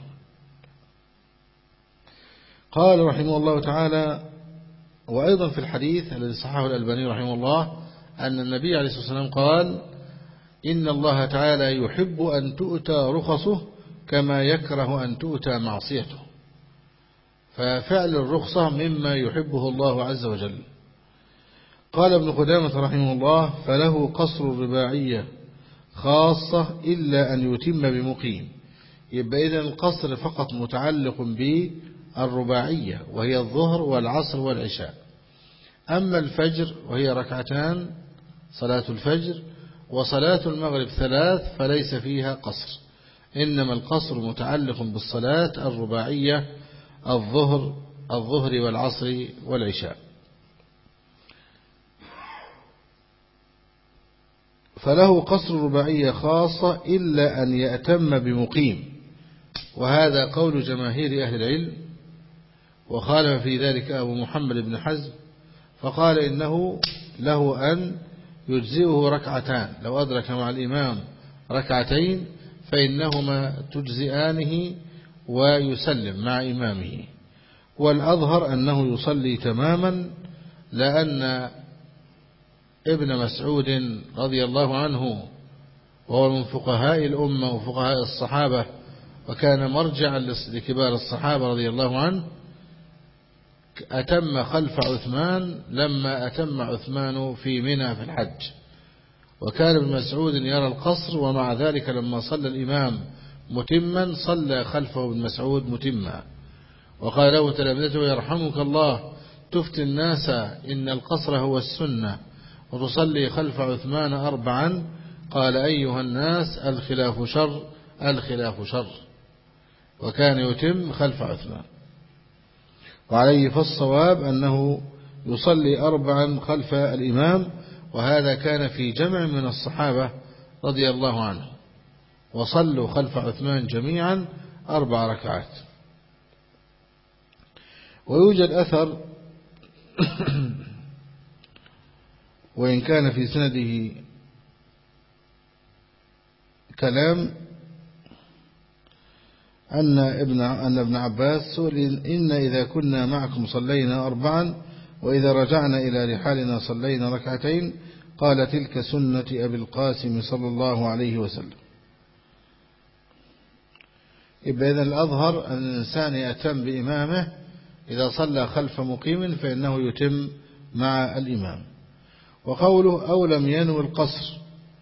Speaker 2: قال رحمه الله تعالى: وأيضا في الحديث الذي صححه الألباني رحمه الله أن النبي عليه الصلاة والسلام قال: إن الله تعالى يحب أن تؤتى رخصه كما يكره أن تؤتى معصيته، ففعل الرخصة مما يحبه الله عز وجل. قال ابن قدامة رحمه الله: فله قصر الرباعية خاصة إلا أن يتم بمقيم. يبقى إذن القصر فقط متعلق بالرباعية وهي الظهر والعصر والعشاء. أما الفجر وهي ركعتان صلاة الفجر وصلاة المغرب 3 فليس فيها قصر، إنما القصر متعلق بالصلاة الرباعية الظهر والعصر والعشاء. فله قصر رباعية خاصة إلا أن يأتم بمقيم، وهذا قول جماهير أهل العلم، وخالف في ذلك أبو محمد بن حزم فقال إنه له أن يجزئه ركعتان، لو أدرك مع الإمام ركعتين فإنهما تجزئانه ويسلم مع إمامه. والأظهر أنه يصلي تماما، لأن ابن مسعود رضي الله عنه وهو من فقهاء الأمة وفقهاء الصحابة وكان مرجعا لكبار الصحابة رضي الله عنه، أتم خلف عثمان لما أتم عثمان في منى في الحج، وكان ابن مسعود يرى القصر، ومع ذلك لما صلى الإمام متما صلى خلفه ابن مسعود متما، وقال له تلامذته: يرحمك الله، تفتي الناس إن القصر هو السنة وتصلي خلف عثمان 4. قال: أيها الناس، الخلاف شر، الخلاف شر. وكان يتم خلف عثمان، وعليه فالصواب أنه يصلي 4 خلف الإمام، وهذا كان في جمع من الصحابة رضي الله عنه، وصلوا خلف عثمان جميعا 4 ركعات. ويوجد أثر وإن كان في سنده كلام أن ابن عباس سئل: إن إذا كنا معكم صلينا 4 وإذا رجعنا إلى رحالنا صلينا 2 ركعتين. قال: تلك سنة أبي القاسم صلى الله عليه وسلم. يبقى إذن الأظهر أن الإنسان يأتم بإمامه، إذا صلى خلف مقيم فإنه يتم مع الإمام. وقوله: أو لم ينوي القصر،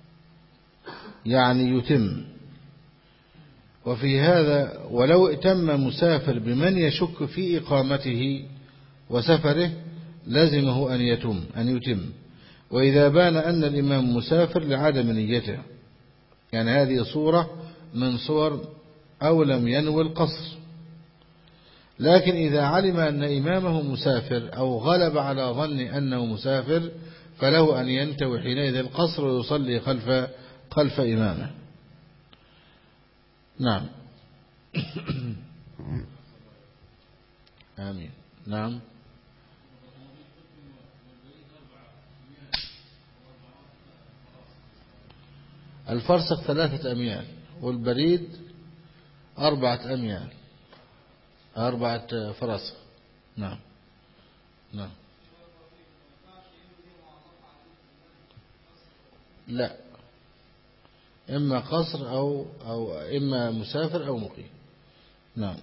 Speaker 2: يعني يتم. وفي هذا: ولو ائتم مسافر بمن يشك في إقامته وسفره لزمه أن يتم، وإذا بان أن الإمام مسافر لعدم نيته. يعني هذه صورة من صور أو لم ينوي القصر، لكن إذا علم أن إمامه مسافر أو غلب على ظن أنه مسافر فله أن ينتوي حينئذ القصر ويصلي خلف إمامه. نعم. آمين. نعم. الفرسخ 3 أميال والبريد 4 أميال 4 فراسخ. نعم. نعم. لا، إما قصر أو إما مسافر أو مقيم. نعم.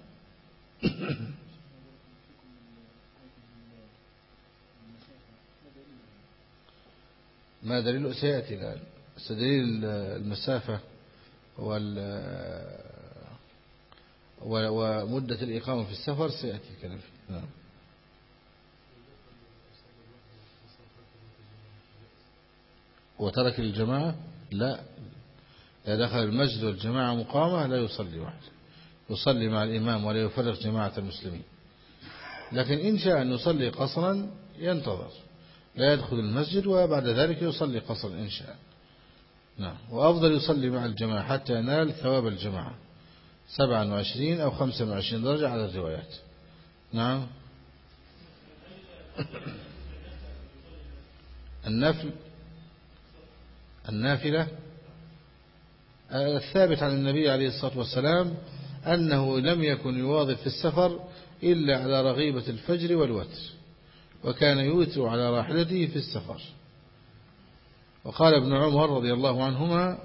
Speaker 2: ما دليل سيأتي الآن. دليل المسافة ومدة الإقامة في السفر سيأتي الكلام فيه. نعم. وترك الجماعة لا، إذا دخل المسجد والجماعة مقامة لا يصلي وحده، يصلي مع الإمام ولا يفرق جماعة المسلمين. لكن إن شاء أن يصلي قصرا ينتظر، لا يدخل المسجد وبعد ذلك يصلي قصرا إن شاء. نعم. وأفضل يصلي مع الجماعة حتى ينال ثواب الجماعة 27 أو 25 درجة على الروايات. نعم. النافلة الثابت عن النبي عليه الصلاة والسلام أنه لم يكن يواظب في السفر إلا على رغيبة الفجر والوتر، وكان يوتر على راحلته في السفر. وقال ابن عمر رضي الله عنهما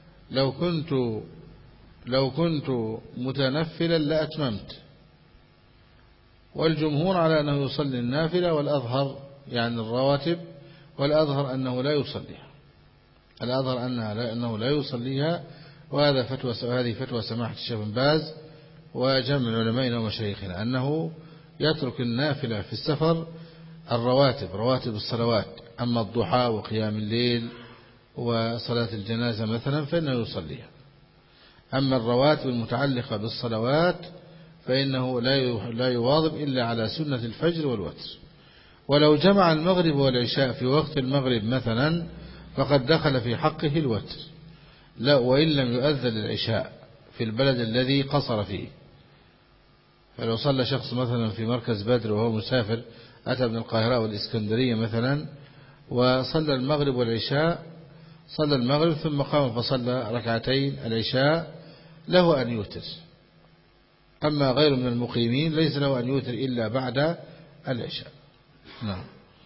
Speaker 2: لو كنت متنفلا لأتممت. والجمهور على أنه يصلي النافلة، والأظهر يعني الرواتب، والأظهر أنه لا يصليها، الأظهر أنه لا يصليها. وهذه فتوى سماحة الشيخ بن باز وجمع علمائنا ومشايخنا أنه يترك النافلة في السفر رواتب الصلوات. أما الضحى وقيام الليل وصلاة الجنازة مثلا فإنه يصليها. أما الرواتب المتعلقة بالصلوات فإنه لا يواظب إلا على سنة الفجر والوتر. ولو جمع المغرب والعشاء في وقت المغرب مثلا فقد دخل في حقه الوتر، لا وإن لم يؤذن العشاء في البلد الذي قصر فيه. فلو صلى شخص مثلا في مركز بدر وهو مسافر، أتى من القاهرة والإسكندرية مثلا وصلى المغرب والعشاء، صلى المغرب ثم قام فصلى ركعتين العشاء، له أن يوتر. أما غير من المقيمين ليس له أن يوتر إلا بعد العشاء. نعم.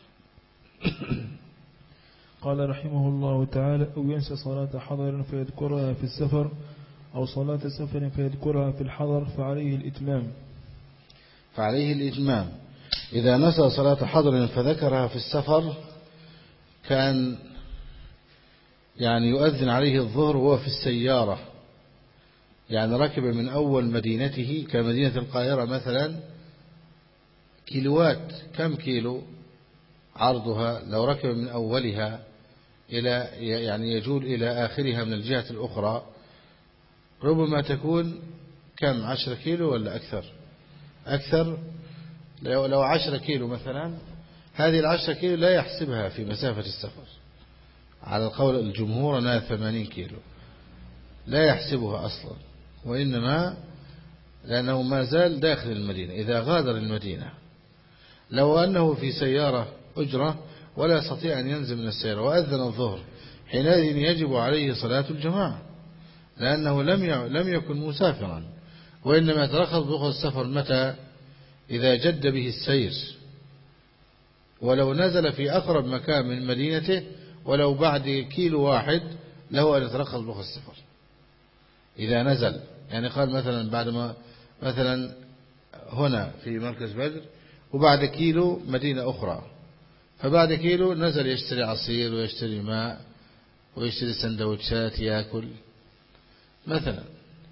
Speaker 1: قال رحمه الله تعالى: أو ينسى صلاة حضر فيذكرها في السفر، أو صلاة سفر فيذكرها في الحضر فعليه الإتمام.
Speaker 2: إذا نسى صلاة حضر فذكرها في السفر كان يعني يؤذن عليه الظهر وهو في السيارة، يعني ركب من أول مدينته كمدينة القاهرة مثلا كيلوات، كم كيلو عرضها، لو ركب من أولها إلى يعني يجول إلى آخرها من الجهة الأخرى ربما تكون كم 10 كيلو ولا أكثر. لو 10 كيلو مثلا، هذه 10 كيلو لا يحسبها في مسافة السفر على القول الجمهور أنها 80 كيلو، لا يحسبها أصلا، وإنما لأنه ما زال داخل المدينة. إذا غادر المدينة لو أنه في سيارة أجرة ولا يستطيع أن ينزل من السيارة وأذن الظهر، حينئذ يجب عليه صلاة الجماعة، لأنه لم يكن مسافرا، وإنما يترخص برخص السفر متى؟ إذا جد به السير، ولو نزل في أقرب مكان من مدينته ولو بعد كيلو واحد له أن يترخص برخص السفر. إذا نزل يعني قال مثلا بعد ما مثلا هنا في مركز بدر وبعد كيلو مدينة أخرى، فبعد كيلو نزل يشتري عصير ويشتري ماء ويشتري سندوتشات يأكل مثلا،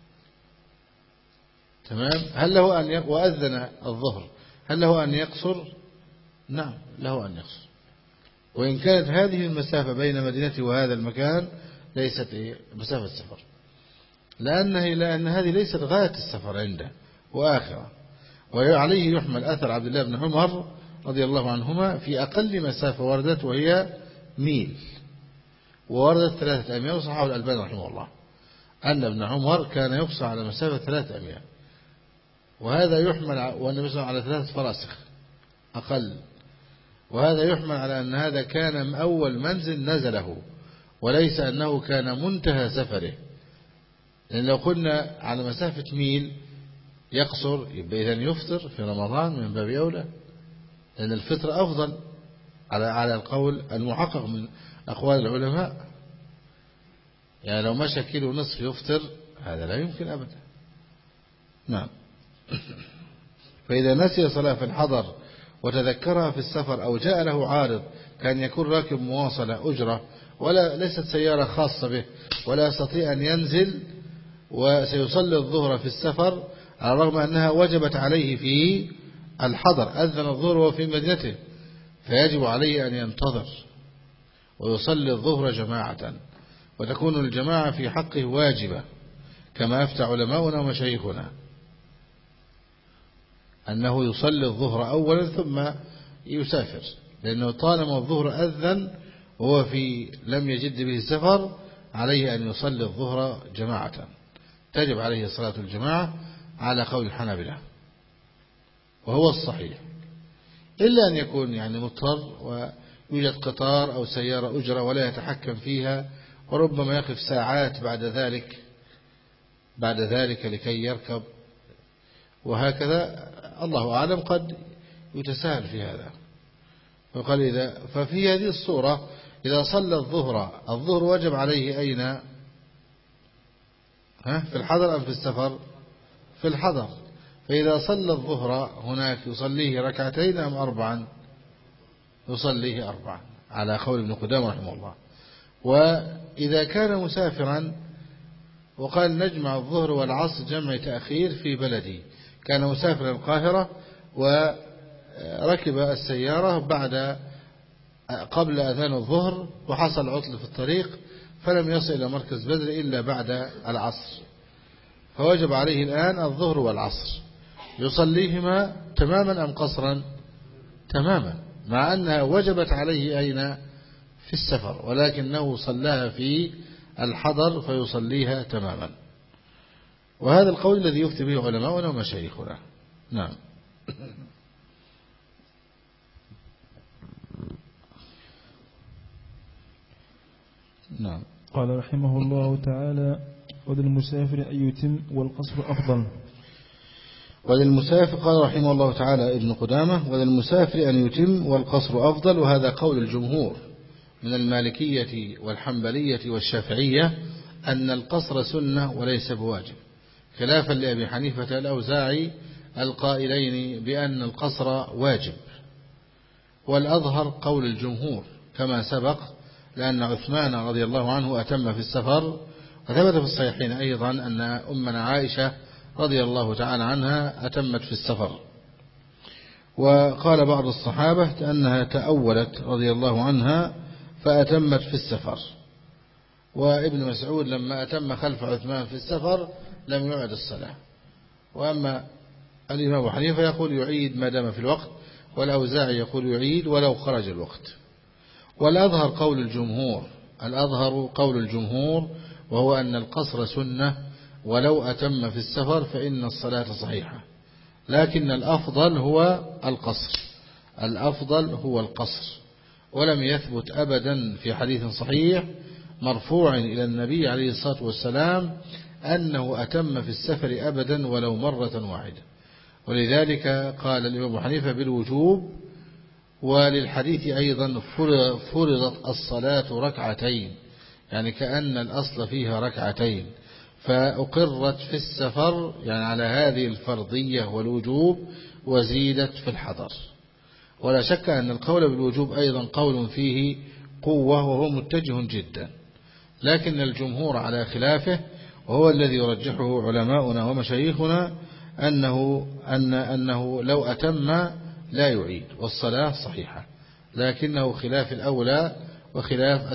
Speaker 2: تمام. هل له أن وأذن الظهر، هل له أن يقصر؟ نعم له أن يقصر، وإن كانت هذه المسافة بين مدينته وهذا المكان ليست مسافة سفر، لأن هذه ليست غاية السفر عنده وآخرة، وعليه يحمل أثر عبد الله بن عمر رضي الله عنهما في أقل مسافة وردت وهي ميل، ووردت 3 أميال، وصححه الألباني رحمه الله أن ابن عمر كان يقصر على مسافة 3 أميال، وهذا يحمل والنبي صلى الله عليه وسلم على 3 فراسخ أقل، وهذا يحمل على أن هذا كان أول منزل نزله، وليس أنه كان منتهى سفره. لأن لو قلنا على مسافة ميل يقصر يبقى إذن يفطر في رمضان من باب أولى، لأن الفطر أفضل على القول المحقق من أقوال العلماء. يعني لو مشى 1.5 كيلو يفطر، هذا لا يمكن أبدا. نعم. فإذا نسي صلاة في الحضر وتذكرها في السفر، أو جاء له عارض كان يكون راكب مواصلة أجرة ولا ليست سيارة خاصة به، ولا يستطيع أن ينزل وسيصلي الظهر في السفر، على الرغم أنها وجبت عليه في الحضر، أذن الظهر وهو في مدينته، فيجب عليه أن ينتظر ويصلي الظهر جماعة، وتكون الجماعة في حقه واجبة، كما أفتى علماؤنا ومشايخنا أنه يصلي الظهر أولا ثم يسافر، لأنه طالما الظهر أذن وهو لم يجد به سفر، عليه أن يصلي الظهر جماعة، تجب عليه صلاة الجماعة على قول الحنابلة، وهو الصحيح، إلا أن يكون يعني مضطر ويوجد قطار أو سيارة أجرة ولا يتحكم فيها، وربما يقف ساعات بعد ذلك لكي يركب، وهكذا الله أعلم قد يتساهل في هذا. وقال ففي هذه الصورة إذا صلى الظهر وجب عليه أين؟ في الحضر أم في السفر؟ في الحضر. فإذا صلى الظهر هناك يصليه 2 أم 4؟ يصليه 4 على قول ابن قدامة رحمه الله. وإذا كان مسافرا وقال نجمع الظهر والعصر جمع تأخير في بلدي، كان مسافر القاهرة وركب السيارة قبل أذان الظهر، وحصل عطل في الطريق فلم يصل إلى مركز بدر إلا بعد العصر، فوجب عليه الآن الظهر والعصر، يصليهما تماما أم قصرا؟ تماما، مع أنها وجبت عليه أين؟ في السفر، ولكنه صلاها في الحضر فيصليها تماما. وهذا القول الذي يفتي به علماؤنا ومشايخنا. نعم. نعم.
Speaker 1: قال رحمه الله تعالى: وللمسافر أن يتم والقصر أفضل.
Speaker 2: وللمسافر، قال رحمه الله تعالى ابن قدامة: وللمسافر أن يتم والقصر أفضل. وهذا قول الجمهور من المالكية والحنبلية والشافعية، أن القصر سنة وليس بواجب، خلافا لأبي حنيفة الأوزاعي القائلين بأن القصر واجب. والأظهر قول الجمهور كما سبق، لأن عثمان رضي الله عنه أتم في السفر، وثبت في الصحيحين أيضا أن أمنا عائشة رضي الله تعالى عنها أتمت في السفر. وقال بعض الصحابة أنها تأولت رضي الله عنها فأتمت في السفر. وابن مسعود لما أتم خلف عثمان في السفر لم يعد الصلاة. وأما الإمام أبو حنيفة يقول يعيد ما دام في الوقت، والأوزاعي يقول يعيد ولو خرج الوقت. والأظهر قول الجمهور وهو أن القصر سنة، ولو أتم في السفر فإن الصلاة صحيحة، لكن الأفضل هو القصر. ولم يثبت أبدا في حديث صحيح مرفوع إلى النبي عليه الصلاة والسلام أنه أتم في السفر أبدا ولو مرة واحدة. ولذلك قال الإمام أبو حنيفة بالوجوب. وللحديث أيضا فرضت الصلاة 2 يعني كأن الأصل فيها 2 فأقرت في السفر، يعني على هذه الفرضية والوجوب، وزيدت في الحضر. ولا شك أن القول بالوجوب أيضا قول فيه قوة وهو متجه جدا، لكن الجمهور على خلافه، وهو الذي يرجحه علماؤنا ومشايخنا، أنه لو أتم لا يعيد والصلاة صحيحة، لكنه خلاف الأولى وخلاف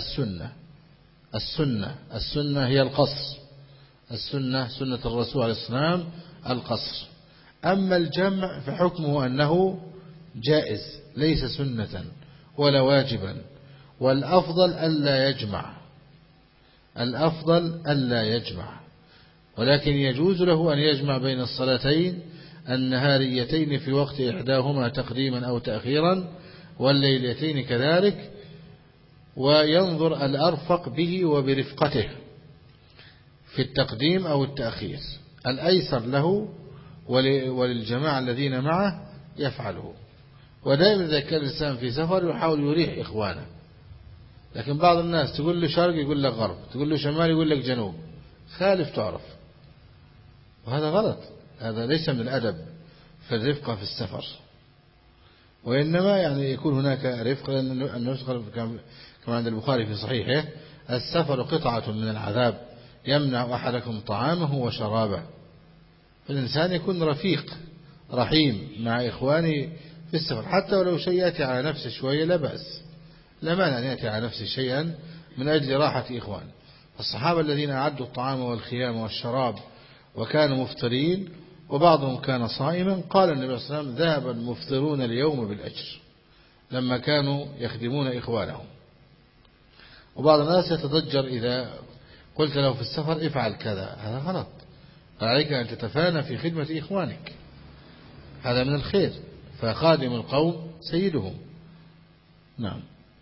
Speaker 2: السنة هي القصر. سنة الرسول عليه السلام القصر. أما الجمع فحكمه أنه جائز ليس سنة ولا واجبا، والأفضل ألا يجمع، الأفضل ألا يجمع، ولكن يجوز له أن يجمع بين الصلاتين النهاريتين في وقت إحداهما تقديما أو تأخيرا، والليلتين كذلك، وينظر الأرفق به وبرفقته في التقديم أو التأخير، الأيسر له وللجماعة الذين معه يفعله. ودائما إذا كان الإنسان في سفر يحاول يريح إخوانه، لكن بعض الناس تقول له شرق يقول لك غرب، تقول له شمال يقول لك جنوب، خالف تعرف، وهذا غلط، هذا ليس من الأدب في الرفقة في السفر، وإنما يعني يكون هناك رفقة، لأن كما عند البخاري في صحيحه: السفر قطعة من العذاب يمنع أحدكم طعامه وشرابه. فالإنسان يكون رفيق رحيم مع إخوانه في السفر، حتى ولو شيء يأتي على نفسه شوية لا بأس، لا مانع أن يأتي على نفسه شيئا من أجل راحة إخوان. الصحابة الذين أعدوا الطعام والخيام والشراب وكانوا مفطرين وبعضهم كان صائما، قال النبي صلى الله عليه وسلم: ذهب المفطرون اليوم بالأجر، لما كانوا يخدمون إخوانهم. وبعض الناس يتضجر إذا قلت له في السفر افعل كذا، هذا غلط، عليك أن تتفانى في خدمة إخوانك، هذا من الخير، فخادم القوم سيدهم. نعم.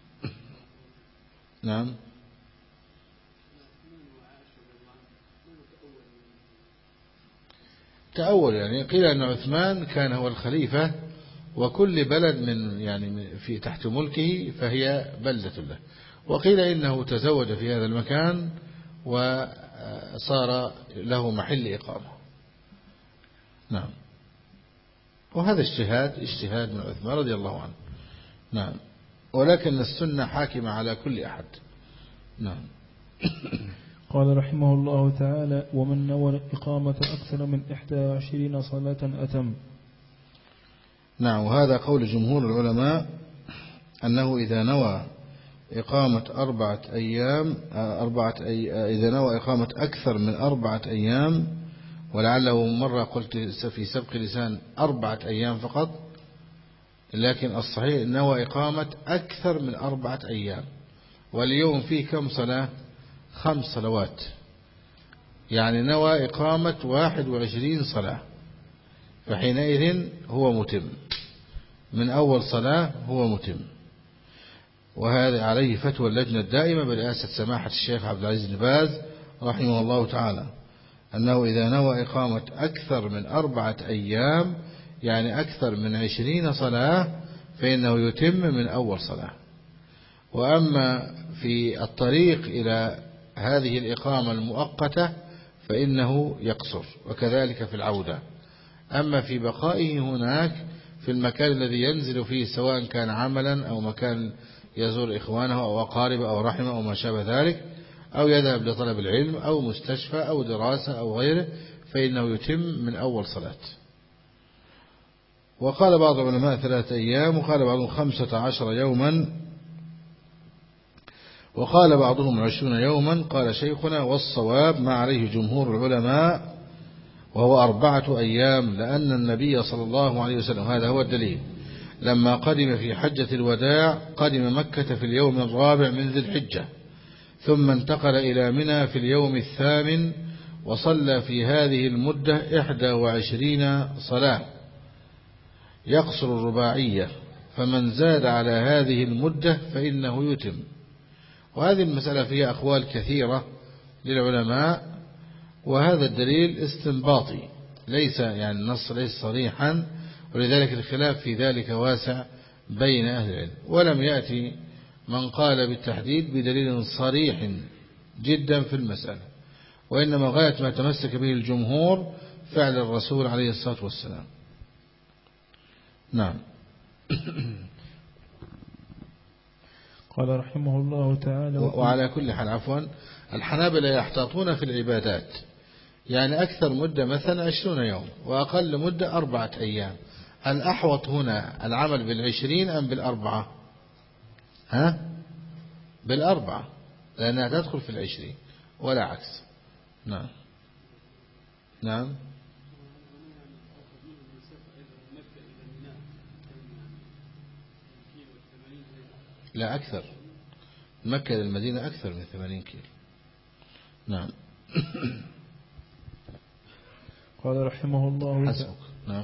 Speaker 2: نعم. تأول، يعني قيل أن عثمان كان هو الخليفة، وكل بلد من في تحت ملكه فهي بلدة له، وقيل إنه تزوج في هذا المكان وصار له محل إقامة. نعم. وهذا اجتهاد من عثمان رضي الله عنه. نعم. ولكن السنة حاكمة على كل أحد. نعم.
Speaker 1: قال رحمه الله تعالى: ومن نوى إقامة أكثر من 21 صلاة أتم.
Speaker 2: نعم. وهذا قول جمهور العلماء، أنه إذا نوى إقامة إذا نوى إقامة أكثر من 4 أيام، ولعله مرة قلت في سبق لسان 4 أيام فقط، لكن الصحيح نوى إقامة أكثر من 4 أيام، واليوم فيه كم صلاة؟ 5 صلوات، يعني نوى إقامة 21 صلاة، فحينئذ هو متم، من أول صلاة هو متم. وهذا عليه فتوى اللجنة الدائمة برئاسة سماحة الشيخ عبد العزيز بن باز رحمه الله تعالى، أنه إذا نوى إقامة أكثر من 4 أيام، يعني أكثر من 20 صلاة، فإنه يتم من أول صلاة. وأما في الطريق إلى هذه الإقامة المؤقتة فإنه يقصر، وكذلك في العودة. أما في بقائه هناك في المكان الذي ينزل فيه، سواء كان عملا أو مكان يزور إخوانه أو أقاربه أو رحمه أو ما شابه ذلك، أو يذهب لطلب العلم أو مستشفى أو دراسة أو غيره، فإنه يتم من أول صلاة. وقال بعض العلماء 3 أيام، وقال بعضهم 15 يوما، وقال بعضهم 20 يوما. قال شيخنا: والصواب ما عليه جمهور العلماء وهو 4 أيام، لأن النبي صلى الله عليه وسلم، هذا هو الدليل، لما قدم في حجة الوداع قدم مكة في اليوم 4 من ذي الحجة، ثم انتقل إلى منى في اليوم 8، وصلى في هذه المدة 21 صلاة يقصر الرباعية، فمن زاد على هذه المدة فإنه يتم. وهذه المسألة فيها أقوال كثيرة للعلماء، وهذا الدليل استنباطي، ليس يعني النص ليس صريحا، ولذلك الخلاف في ذلك واسع بين أهل العلم، ولم يأتي من قال بالتحديد بدليل صريح جدا في المسألة، وإنما غاية ما تمسك به الجمهور فعل الرسول عليه الصلاة والسلام. نعم.
Speaker 1: قال رحمه الله تعالى:
Speaker 2: وعلى كل حال، عفوا، الحنابلة يحتاطون في العبادات، يعني أكثر مدة مثلا 20 يوم، وأقل مدة 4 أيام. الأحوط هنا العمل بال20 أم بال4؟ بال4، لأنها تدخل في 20 ولا عكس. نعم. نعم. لا أكثر، مكة للمدينة أكثر من 80 كيلو. نعم.
Speaker 1: قال رحمه الله
Speaker 2: حسبك. نعم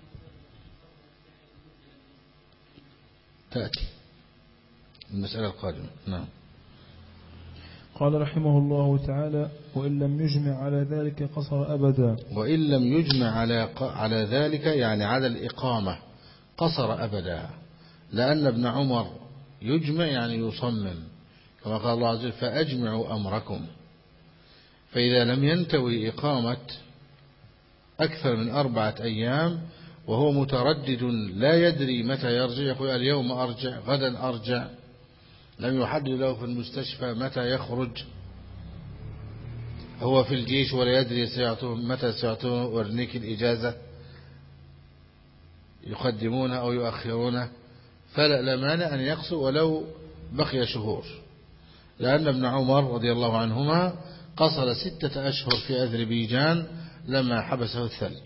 Speaker 2: تأتي المسألة القادمة. نعم.
Speaker 1: قال رحمه الله تعالى: وإن لم يجمع على ذلك قصر أبدا.
Speaker 2: وإن لم يجمع على ذلك يعني على الإقامة قصر أبدا، لأن ابن عمر يجمع يعني يصمم، كما قال الله عز وجل: فأجمعوا أمركم. فإذا لم ينتوي إقامة أكثر من 4 أيام وهو متردد لا يدري متى يرجع، يقول اليوم أرجع غدا أرجع، لم يحدد له في المستشفى متى يخرج، هو في الجيش ولا يدري متى سيعطونه ورنيك الإجازة، يقدمونه أو يؤخرونه، فلا مانع أن يقصر ولو بقي شهور، لأن ابن عمر رضي الله عنهما قصر 6 أشهر في أذربيجان لما حبسه الثلج،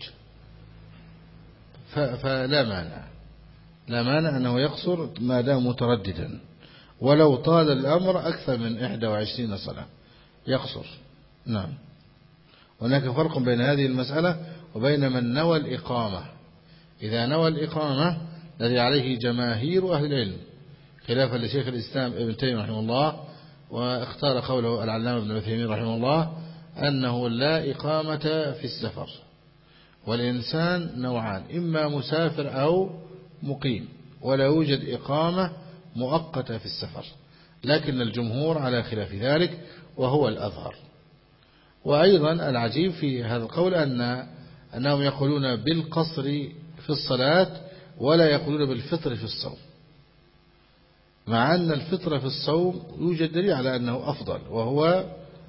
Speaker 2: فلا مانع أنه يقصر ما دام مترددا، ولو طال الأمر أكثر من 21 صلاة يقصر. نعم. هناك فرق بين هذه المسألة وبين من نوى الإقامة. إذا نوى الإقامة الذي عليه جماهير أهل العلم، خلافا لشيخ الإسلام ابن تيمية رحمه الله، واختار قوله العلامة ابن عثيمين رحمه الله أنه لا إقامة في السفر، والإنسان نوعان: إما مسافر أو مقيم، ولا يوجد إقامة مؤقتة في السفر، لكن الجمهور على خلاف ذلك وهو الأظهر. وأيضا العجيب في هذا القول أنهم يقولون بالقصر في الصلاة ولا يقولون بالفطر في الصوم، مع أن الفطر في الصوم يوجد دليل على أنه أفضل، وهو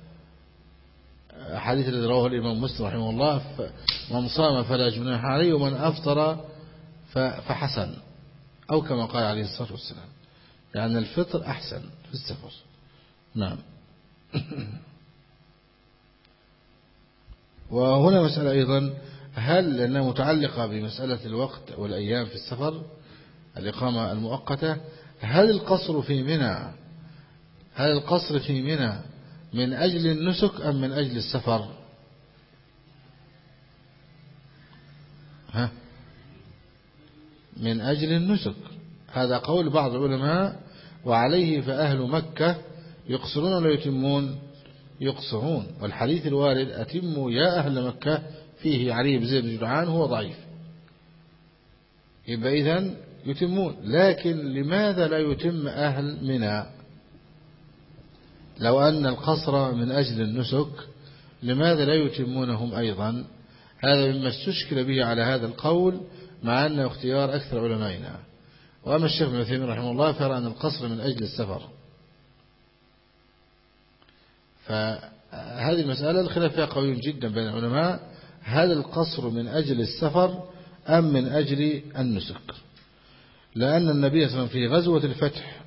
Speaker 2: حديث الذي رواه الإمام مسلم رحمه الله: من صام فلا جناح عليه ومن أفطر فحسن، أو كما قال عليه الصلاة والسلام، يعني الفطر أحسن في السفر. نعم. وهنا مسألة أيضا، هل لأنها متعلقة بمسألة الوقت والأيام في السفر، الإقامة المؤقتة، هل القصر في منى من أجل النسك أم من أجل السفر؟ من أجل النسك، هذا قول بعض العلماء، وعليه فأهل مكة يقصرون ولا يتمون؟ يقصرون، والحديث الوارد أتموا يا أهل مكة فيه علي بن زيد بن جدعان هو ضعيف، يبقى إذن يتمون. لكن لماذا لا يتم أهل منى؟ لو أن القصر من أجل النسك لماذا لا يتمونهم أيضا؟ هذا مما استشكل به على هذا القول، مع أنه اختيار أكثر علمائنا. وأما الشيخ ابن عثيمين رحمه الله فيرى أن القصر من أجل السفر، فهذه المسألة الخلاف فيها قوي جدا بين العلماء: هل القصر من أجل السفر أم من أجل النسك؟ لأن النبي صلى الله عليه وسلم في غزوة الفتح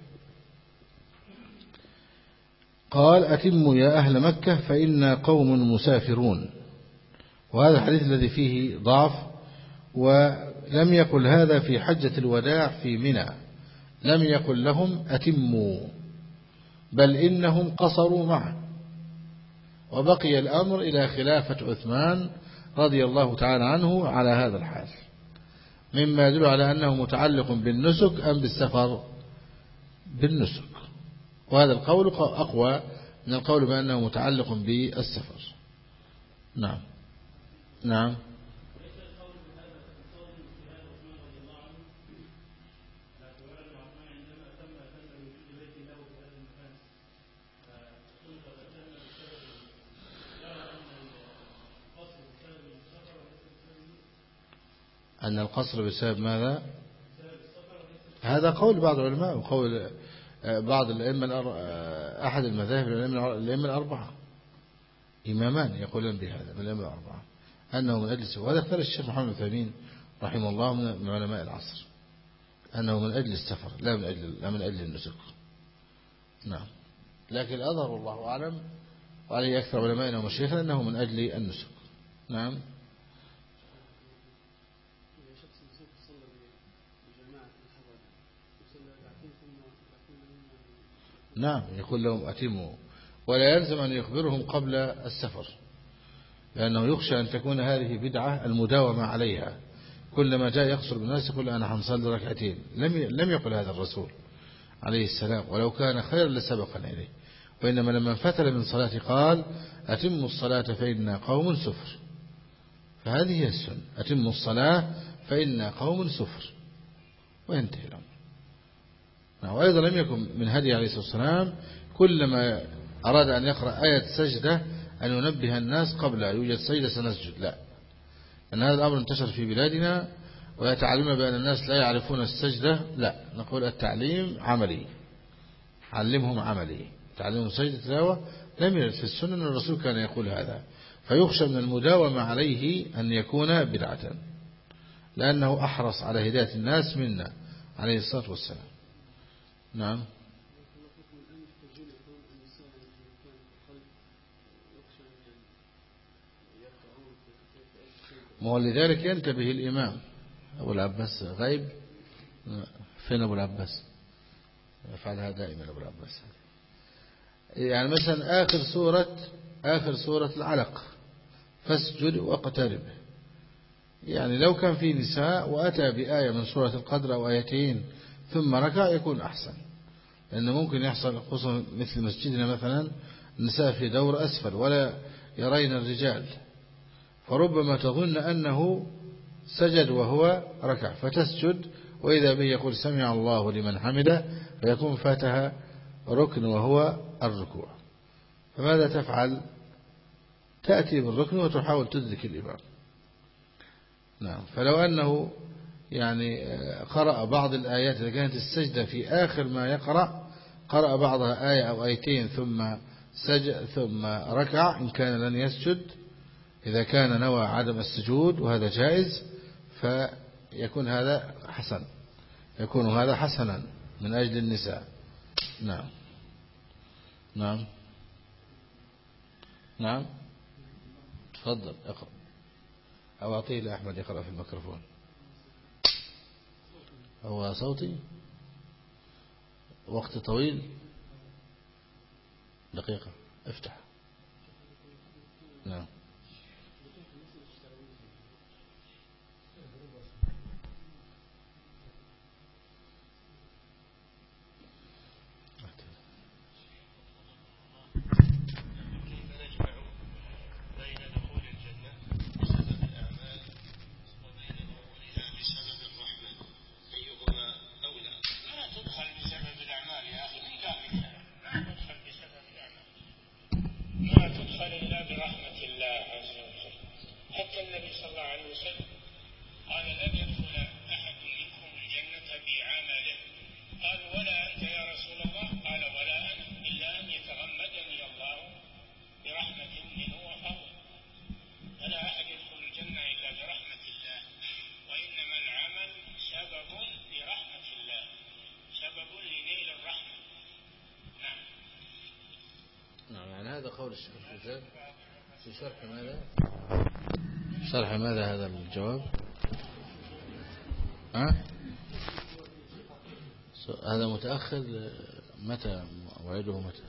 Speaker 2: قال: أتموا يا أهل مكة فإنا قوم مسافرون، وهذا الحديث الذي فيه ضعف، ولم يقل هذا في حجة الوداع في منى، لم يقل لهم أتموا، بل إنهم قصروا معه، وبقي الأمر إلى خلافة عثمان رضي الله تعالى عنه على هذا الحال، مما يدل على أنه متعلق بالنسك أم بالسفر؟ بالنسك، وهذا القول أقوى من القول بأنه متعلق بالسفر. نعم. نعم. أن القصر بسبب ماذا؟ هذا قول بعض العلماء وقول بعض الأئمة، أحد المذاهب الأئمة الأربعة، إمامان يقولون بهذا من الأئمة الأربعة أنه من أجل السفر، وهذا اختار الشيخ محمد بن عثيمين رحمه الله من علماء العصر، أنه من أجل السفر لا من أجل النسك. نعم. لكن الأظهر والله أعلم وعليه أكثر علمائنا ومشايخنا أنه من أجل النسك. نعم. نعم يقول لهم أتموا، ولا يلزم أن يخبرهم قبل السفر، لأنه يخشى أن تكون هذه بدعة المداومة عليها، كلما جاء يقصر بالناس يقول أنا هنصلي ركعتين. لم يقل هذا الرسول عليه السلام، ولو كان خيرا لسبقنا إليه، وإنما لما انفتل من صلاة قال أتموا الصلاة فإنا قوم سفر، فهذه هي السنة، أتموا الصلاة فإنا قوم سفر، وينتهي الأمر. وأيضا لم يكن من هدي عليه الصلاة والسلام كلما أراد أن يقرأ آية سجدة أن ينبه الناس قبل يوجد سجدة سنسجد، لا، أن هذا الأمر انتشر في بلادنا ويتعلمون بأن الناس لا يعرفون السجدة، لا، نقول التعليم عملي، علمهم عملي، تعلمهم سجدة تلاوة، لم يرد في السنة أن الرسول كان يقول هذا، فيخشى من المداومة عليه أن يكون بدعة، لأنه أحرص على هداية الناس منا عليه الصلاة والسلام. نعم. ولذلك ينتبه الإمام أبو العباس غيب، فين أبو العباس؟ يفعلها دائما أبو العباس، يعني مثلا آخر سورة العلق فاسجد واقترب، يعني لو كان في نساء وأتى بآية من سورة القدر أو آيتين ثم ركع يكون أحسن، لأنه ممكن يحصل خصوصا مثل مسجدنا مثلا النساء في دور أسفل ولا يرين الرجال، فربما تظن أنه سجد وهو ركع فتسجد وإذا به يقول سمع الله لمن حمده، فيكون فاتها ركن وهو الركوع، فماذا تفعل؟ تأتي بالركن وتحاول تدرك الإمام. نعم. فلو أنه يعني قرأ بعض الآيات إذا كانت السجدة في آخر ما يقرأ، قرأ بعضها آية أو آيتين ثم سجد ثم ركع إن كان لن يسجد، إذا كان نوى عدم السجود وهذا جائز فيكون هذا حسن، يكون هذا حسنا من أجل النساء. نعم. نعم. نعم. تفضل اقرأ، أو أعطيه لأحمد يقرأ في الميكروفون. هو صوتي وقت طويل، دقيقة افتح. نعم. هذا قول الشيخ الفوزان في شرح ماذا؟ شرح ماذا هذا الجواب؟ هذا متأخر، متى موعده متى؟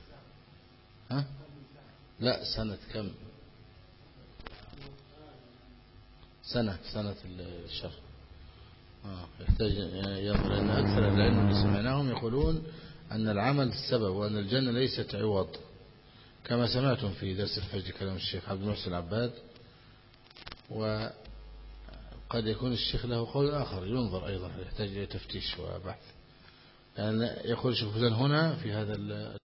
Speaker 2: لا، سنة كم؟ سنة الشرح. يحتاج ينظر، لأن أكثر العلم اللي سمعناهم يقولون أن العمل السبب وأن الجنة ليست عوض، كما سمعتم في درس الفجر كلام الشيخ عبد المحسن العباد، وقد يكون الشيخ له قول آخر ينظر أيضا، يحتاج إلى تفتيش وبحث، لأن يقول الشيخ فوزان هنا في هذا